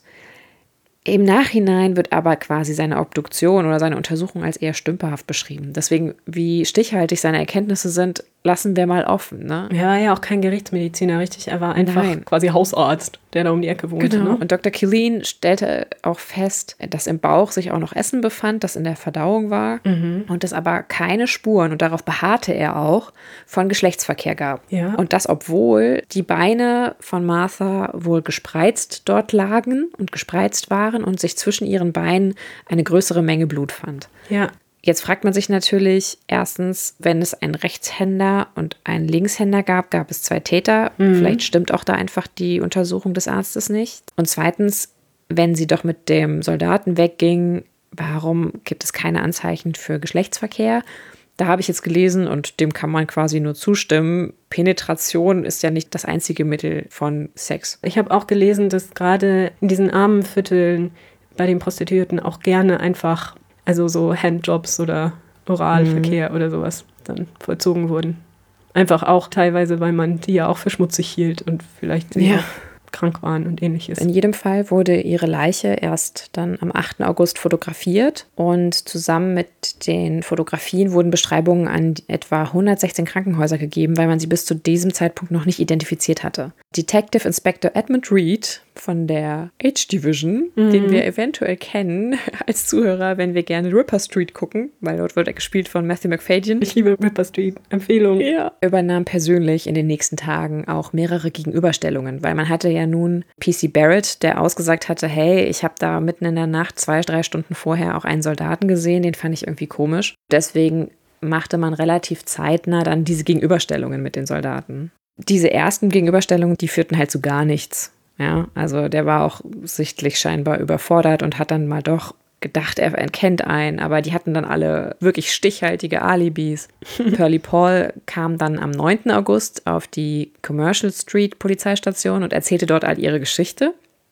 Im Nachhinein wird aber quasi seine Obduktion oder seine Untersuchung als eher stümperhaft beschrieben. Deswegen, wie stichhaltig seine Erkenntnisse sind, lassen wir mal offen. Ne? Er war ja auch kein Gerichtsmediziner, richtig? Er war einfach Nein. quasi Hausarzt, der da um die Ecke wohnte. Genau. Ne? Und Doktor Killeen stellte auch fest, dass im Bauch sich auch noch Essen befand, das in der Verdauung war mhm. und es aber keine Spuren, und darauf beharrte er auch, von Geschlechtsverkehr gab. Ja. Und das, obwohl die Beine von Martha wohl gespreizt dort lagen und gespreizt waren und sich zwischen ihren Beinen eine größere Menge Blut fand. Ja. Jetzt fragt man sich natürlich erstens, wenn es einen Rechtshänder und einen Linkshänder gab, gab es zwei Täter. Mhm. Vielleicht stimmt auch da einfach die Untersuchung des Arztes nicht. Und zweitens, wenn sie doch mit dem Soldaten wegging, warum gibt es keine Anzeichen für Geschlechtsverkehr? Da habe ich jetzt gelesen, und dem kann man quasi nur zustimmen, Penetration ist ja nicht das einzige Mittel von Sex. Ich habe auch gelesen, dass gerade in diesen armen Vierteln bei den Prostituierten auch gerne einfach, also so Handjobs oder Oralverkehr mhm. oder sowas dann vollzogen wurden. Einfach auch teilweise, weil man die ja auch für schmutzig hielt und vielleicht ja. krank waren und ähnliches. In jedem Fall wurde ihre Leiche erst dann am achten August fotografiert, und zusammen mit den Fotografien wurden Beschreibungen an etwa hundertsechzehn Krankenhäuser gegeben, weil man sie bis zu diesem Zeitpunkt noch nicht identifiziert hatte. Detective Inspector Edmund Reed von der H-Division, mhm. den wir eventuell kennen als Zuhörer, wenn wir gerne Ripper Street gucken, weil dort wird er gespielt von Matthew Macfadyen. Ich liebe Ripper Street. Empfehlung. Ja. Übernahm persönlich in den nächsten Tagen auch mehrere Gegenüberstellungen, weil man hatte ja nun P C Barrett, der ausgesagt hatte, hey, ich habe da mitten in der Nacht, zwei, drei Stunden vorher auch einen Soldaten gesehen, den fand ich irgendwie komisch. Deswegen machte man relativ zeitnah dann diese Gegenüberstellungen mit den Soldaten. Diese ersten Gegenüberstellungen, die führten halt zu gar nichts. Ja, also der war auch sichtlich scheinbar überfordert und hat dann mal doch gedacht, er erkennt einen, aber die hatten dann alle wirklich stichhaltige Alibis. Pearlie Paul kam dann am neunten August auf die Commercial Street Polizeistation und erzählte dort all ihre Geschichte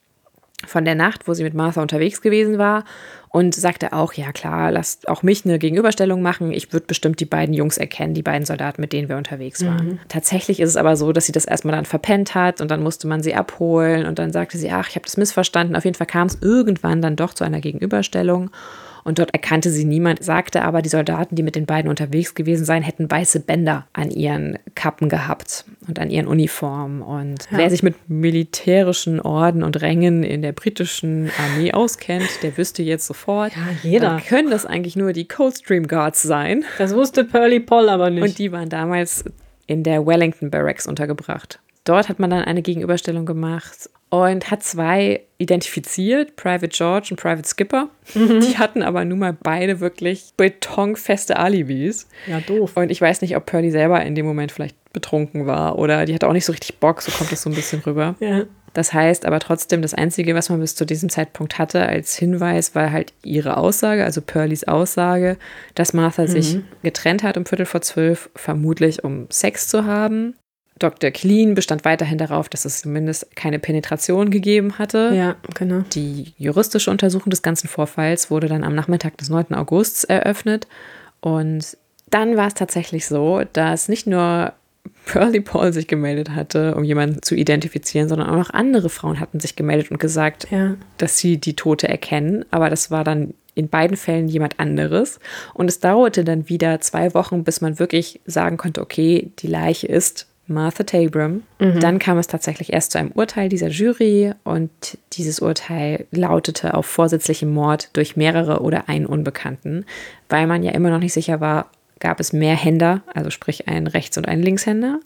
von der Nacht, wo sie mit Martha unterwegs gewesen war, und sagte auch, ja klar, lasst auch mich eine Gegenüberstellung machen. Ich würde bestimmt die beiden Jungs erkennen, die beiden Soldaten, mit denen wir unterwegs waren. Mhm. Tatsächlich ist es aber so, dass sie das erstmal dann verpennt hat und dann musste man sie abholen und dann sagte sie, ach, ich habe das missverstanden. Auf jeden Fall kam es irgendwann dann doch zu einer Gegenüberstellung. Und dort erkannte sie niemand, sagte aber, die Soldaten, die mit den beiden unterwegs gewesen seien, hätten weiße Bänder an ihren Kappen gehabt und an ihren Uniformen. Und ja. wer sich mit militärischen Orden und Rängen in der britischen Armee auskennt, der wüsste jetzt sofort, sofort. Ja, jeder. Dann können das eigentlich nur die Coldstream Guards sein. Das wusste Pearlie Poll aber nicht. Und die waren damals in der Wellington Barracks untergebracht. Dort hat man dann eine Gegenüberstellung gemacht und hat zwei identifiziert, Private George und Private Skipper. Mhm. Die hatten aber nun mal beide wirklich betonfeste Alibis. Ja, doof. Und ich weiß nicht, ob Pearlie selber in dem Moment vielleicht betrunken war oder die hatte auch nicht so richtig Bock, so kommt das so ein bisschen rüber. Ja. Das heißt aber trotzdem, das Einzige, was man bis zu diesem Zeitpunkt hatte als Hinweis, war halt ihre Aussage, also Pearlies Aussage, dass Martha mhm. sich getrennt hat um Viertel vor zwölf, vermutlich um Sex zu haben. Doktor Clean bestand weiterhin darauf, dass es zumindest keine Penetration gegeben hatte. Ja, genau. Die juristische Untersuchung des ganzen Vorfalls wurde dann am Nachmittag des neunten August eröffnet. Und dann war es tatsächlich so, dass nicht nur Pearlie Poll sich gemeldet hatte, um jemanden zu identifizieren, sondern auch noch andere Frauen hatten sich gemeldet und gesagt, ja. dass sie die Tote erkennen. Aber das war dann in beiden Fällen jemand anderes. Und es dauerte dann wieder zwei Wochen, bis man wirklich sagen konnte, okay, die Leiche ist Martha Tabram. Mhm. Dann kam es tatsächlich erst zu einem Urteil dieser Jury und dieses Urteil lautete auf vorsätzlichem Mord durch mehrere oder einen Unbekannten. Weil man ja immer noch nicht sicher war, gab es mehr Händer, also sprich einen Rechts- und einen Linkshänder.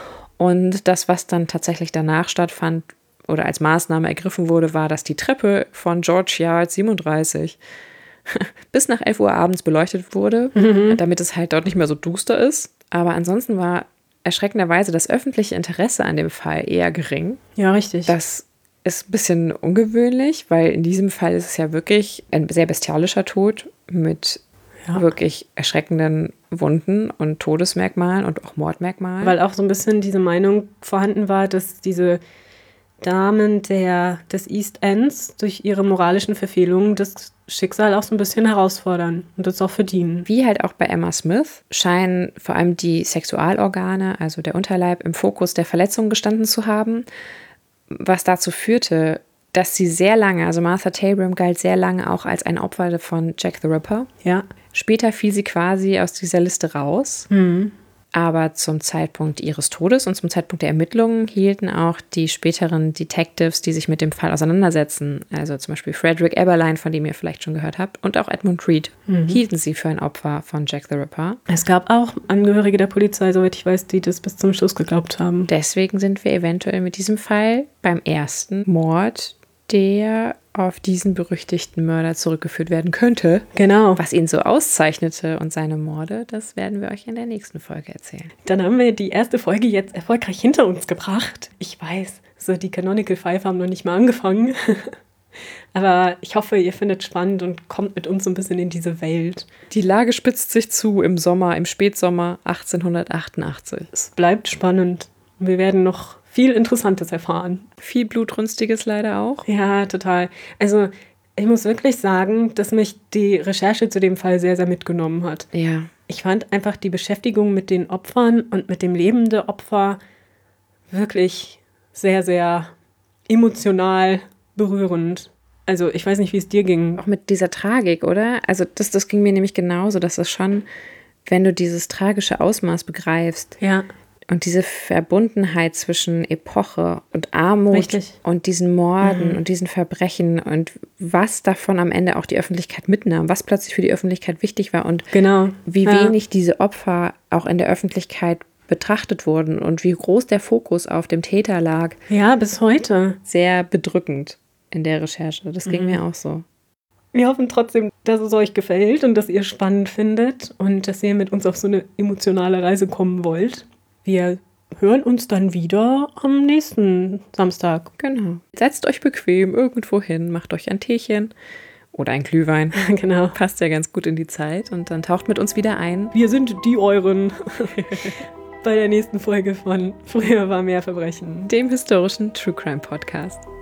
Und das, was dann tatsächlich danach stattfand oder als Maßnahme ergriffen wurde, war, dass die Treppe von George Yard siebenunddreißig bis nach elf Uhr abends beleuchtet wurde, mhm. damit es halt dort nicht mehr so duster ist. Aber ansonsten war erschreckenderweise das öffentliche Interesse an dem Fall eher gering. Ja, richtig. Das ist ein bisschen ungewöhnlich, weil in diesem Fall ist es ja wirklich ein sehr bestialischer Tod mit ja. wirklich erschreckenden Wunden und Todesmerkmalen und auch Mordmerkmalen. Weil auch so ein bisschen diese Meinung vorhanden war, dass diese Damen der, des East Ends durch ihre moralischen Verfehlungen das Schicksal auch so ein bisschen herausfordern und das auch verdienen. Wie halt auch bei Emma Smith scheinen vor allem die Sexualorgane, also der Unterleib, im Fokus der Verletzung gestanden zu haben, was dazu führte, dass sie sehr lange, also Martha Tabram galt sehr lange auch als ein Opfer von Jack the Ripper. Ja. Später fiel sie quasi aus dieser Liste raus. Mhm. Aber zum Zeitpunkt ihres Todes und zum Zeitpunkt der Ermittlungen hielten auch die späteren Detectives, die sich mit dem Fall auseinandersetzen, also zum Beispiel Frederick Eberlein, von dem ihr vielleicht schon gehört habt, und auch Edmund Reed, mhm. hielten sie für ein Opfer von Jack the Ripper. Es gab auch Angehörige der Polizei, soweit ich weiß, die das bis zum Schluss geglaubt haben. Deswegen sind wir eventuell mit diesem Fall beim ersten Mord, der auf diesen berüchtigten Mörder zurückgeführt werden könnte. Genau. Was ihn so auszeichnete und seine Morde, das werden wir euch in der nächsten Folge erzählen. Dann haben wir die erste Folge jetzt erfolgreich hinter uns gebracht. Ich weiß, so die Canonical Five haben noch nicht mal angefangen. Aber ich hoffe, ihr findet es spannend und kommt mit uns so ein bisschen in diese Welt. Die Lage spitzt sich zu im Sommer, im Spätsommer achtzehnhundertachtundachtzig. Es bleibt spannend. Wir werden noch viel Interessantes erfahren. Viel Blutrünstiges leider auch. Ja, total. Also ich muss wirklich sagen, dass mich die Recherche zu dem Fall sehr, sehr mitgenommen hat. Ja. Ich fand einfach die Beschäftigung mit den Opfern und mit dem Leben der Opfer wirklich sehr, sehr emotional berührend. Also ich weiß nicht, wie es dir ging. Auch mit dieser Tragik, oder? Also das, das ging mir nämlich genauso, dass es schon, wenn du dieses tragische Ausmaß begreifst, ja. und diese Verbundenheit zwischen Epoche und Armut Richtig. und diesen Morden mhm. und diesen Verbrechen und was davon am Ende auch die Öffentlichkeit mitnahm, was plötzlich für die Öffentlichkeit wichtig war und genau. wie ja. wenig diese Opfer auch in der Öffentlichkeit betrachtet wurden und wie groß der Fokus auf dem Täter lag. Ja, bis heute. Sehr bedrückend in der Recherche. Das ging mhm. mir auch so. Wir hoffen trotzdem, dass es euch gefällt und dass ihr es spannend findet und dass ihr mit uns auf so eine emotionale Reise kommen wollt. Wir hören uns dann wieder am nächsten Samstag. Genau. Setzt euch bequem irgendwo hin, macht euch ein Teechen oder ein Glühwein. Genau. Passt ja ganz gut in die Zeit und dann taucht mit uns wieder ein. Wir sind die Euren bei der nächsten Folge von Früher war mehr Verbrechen, dem historischen True Crime Podcast.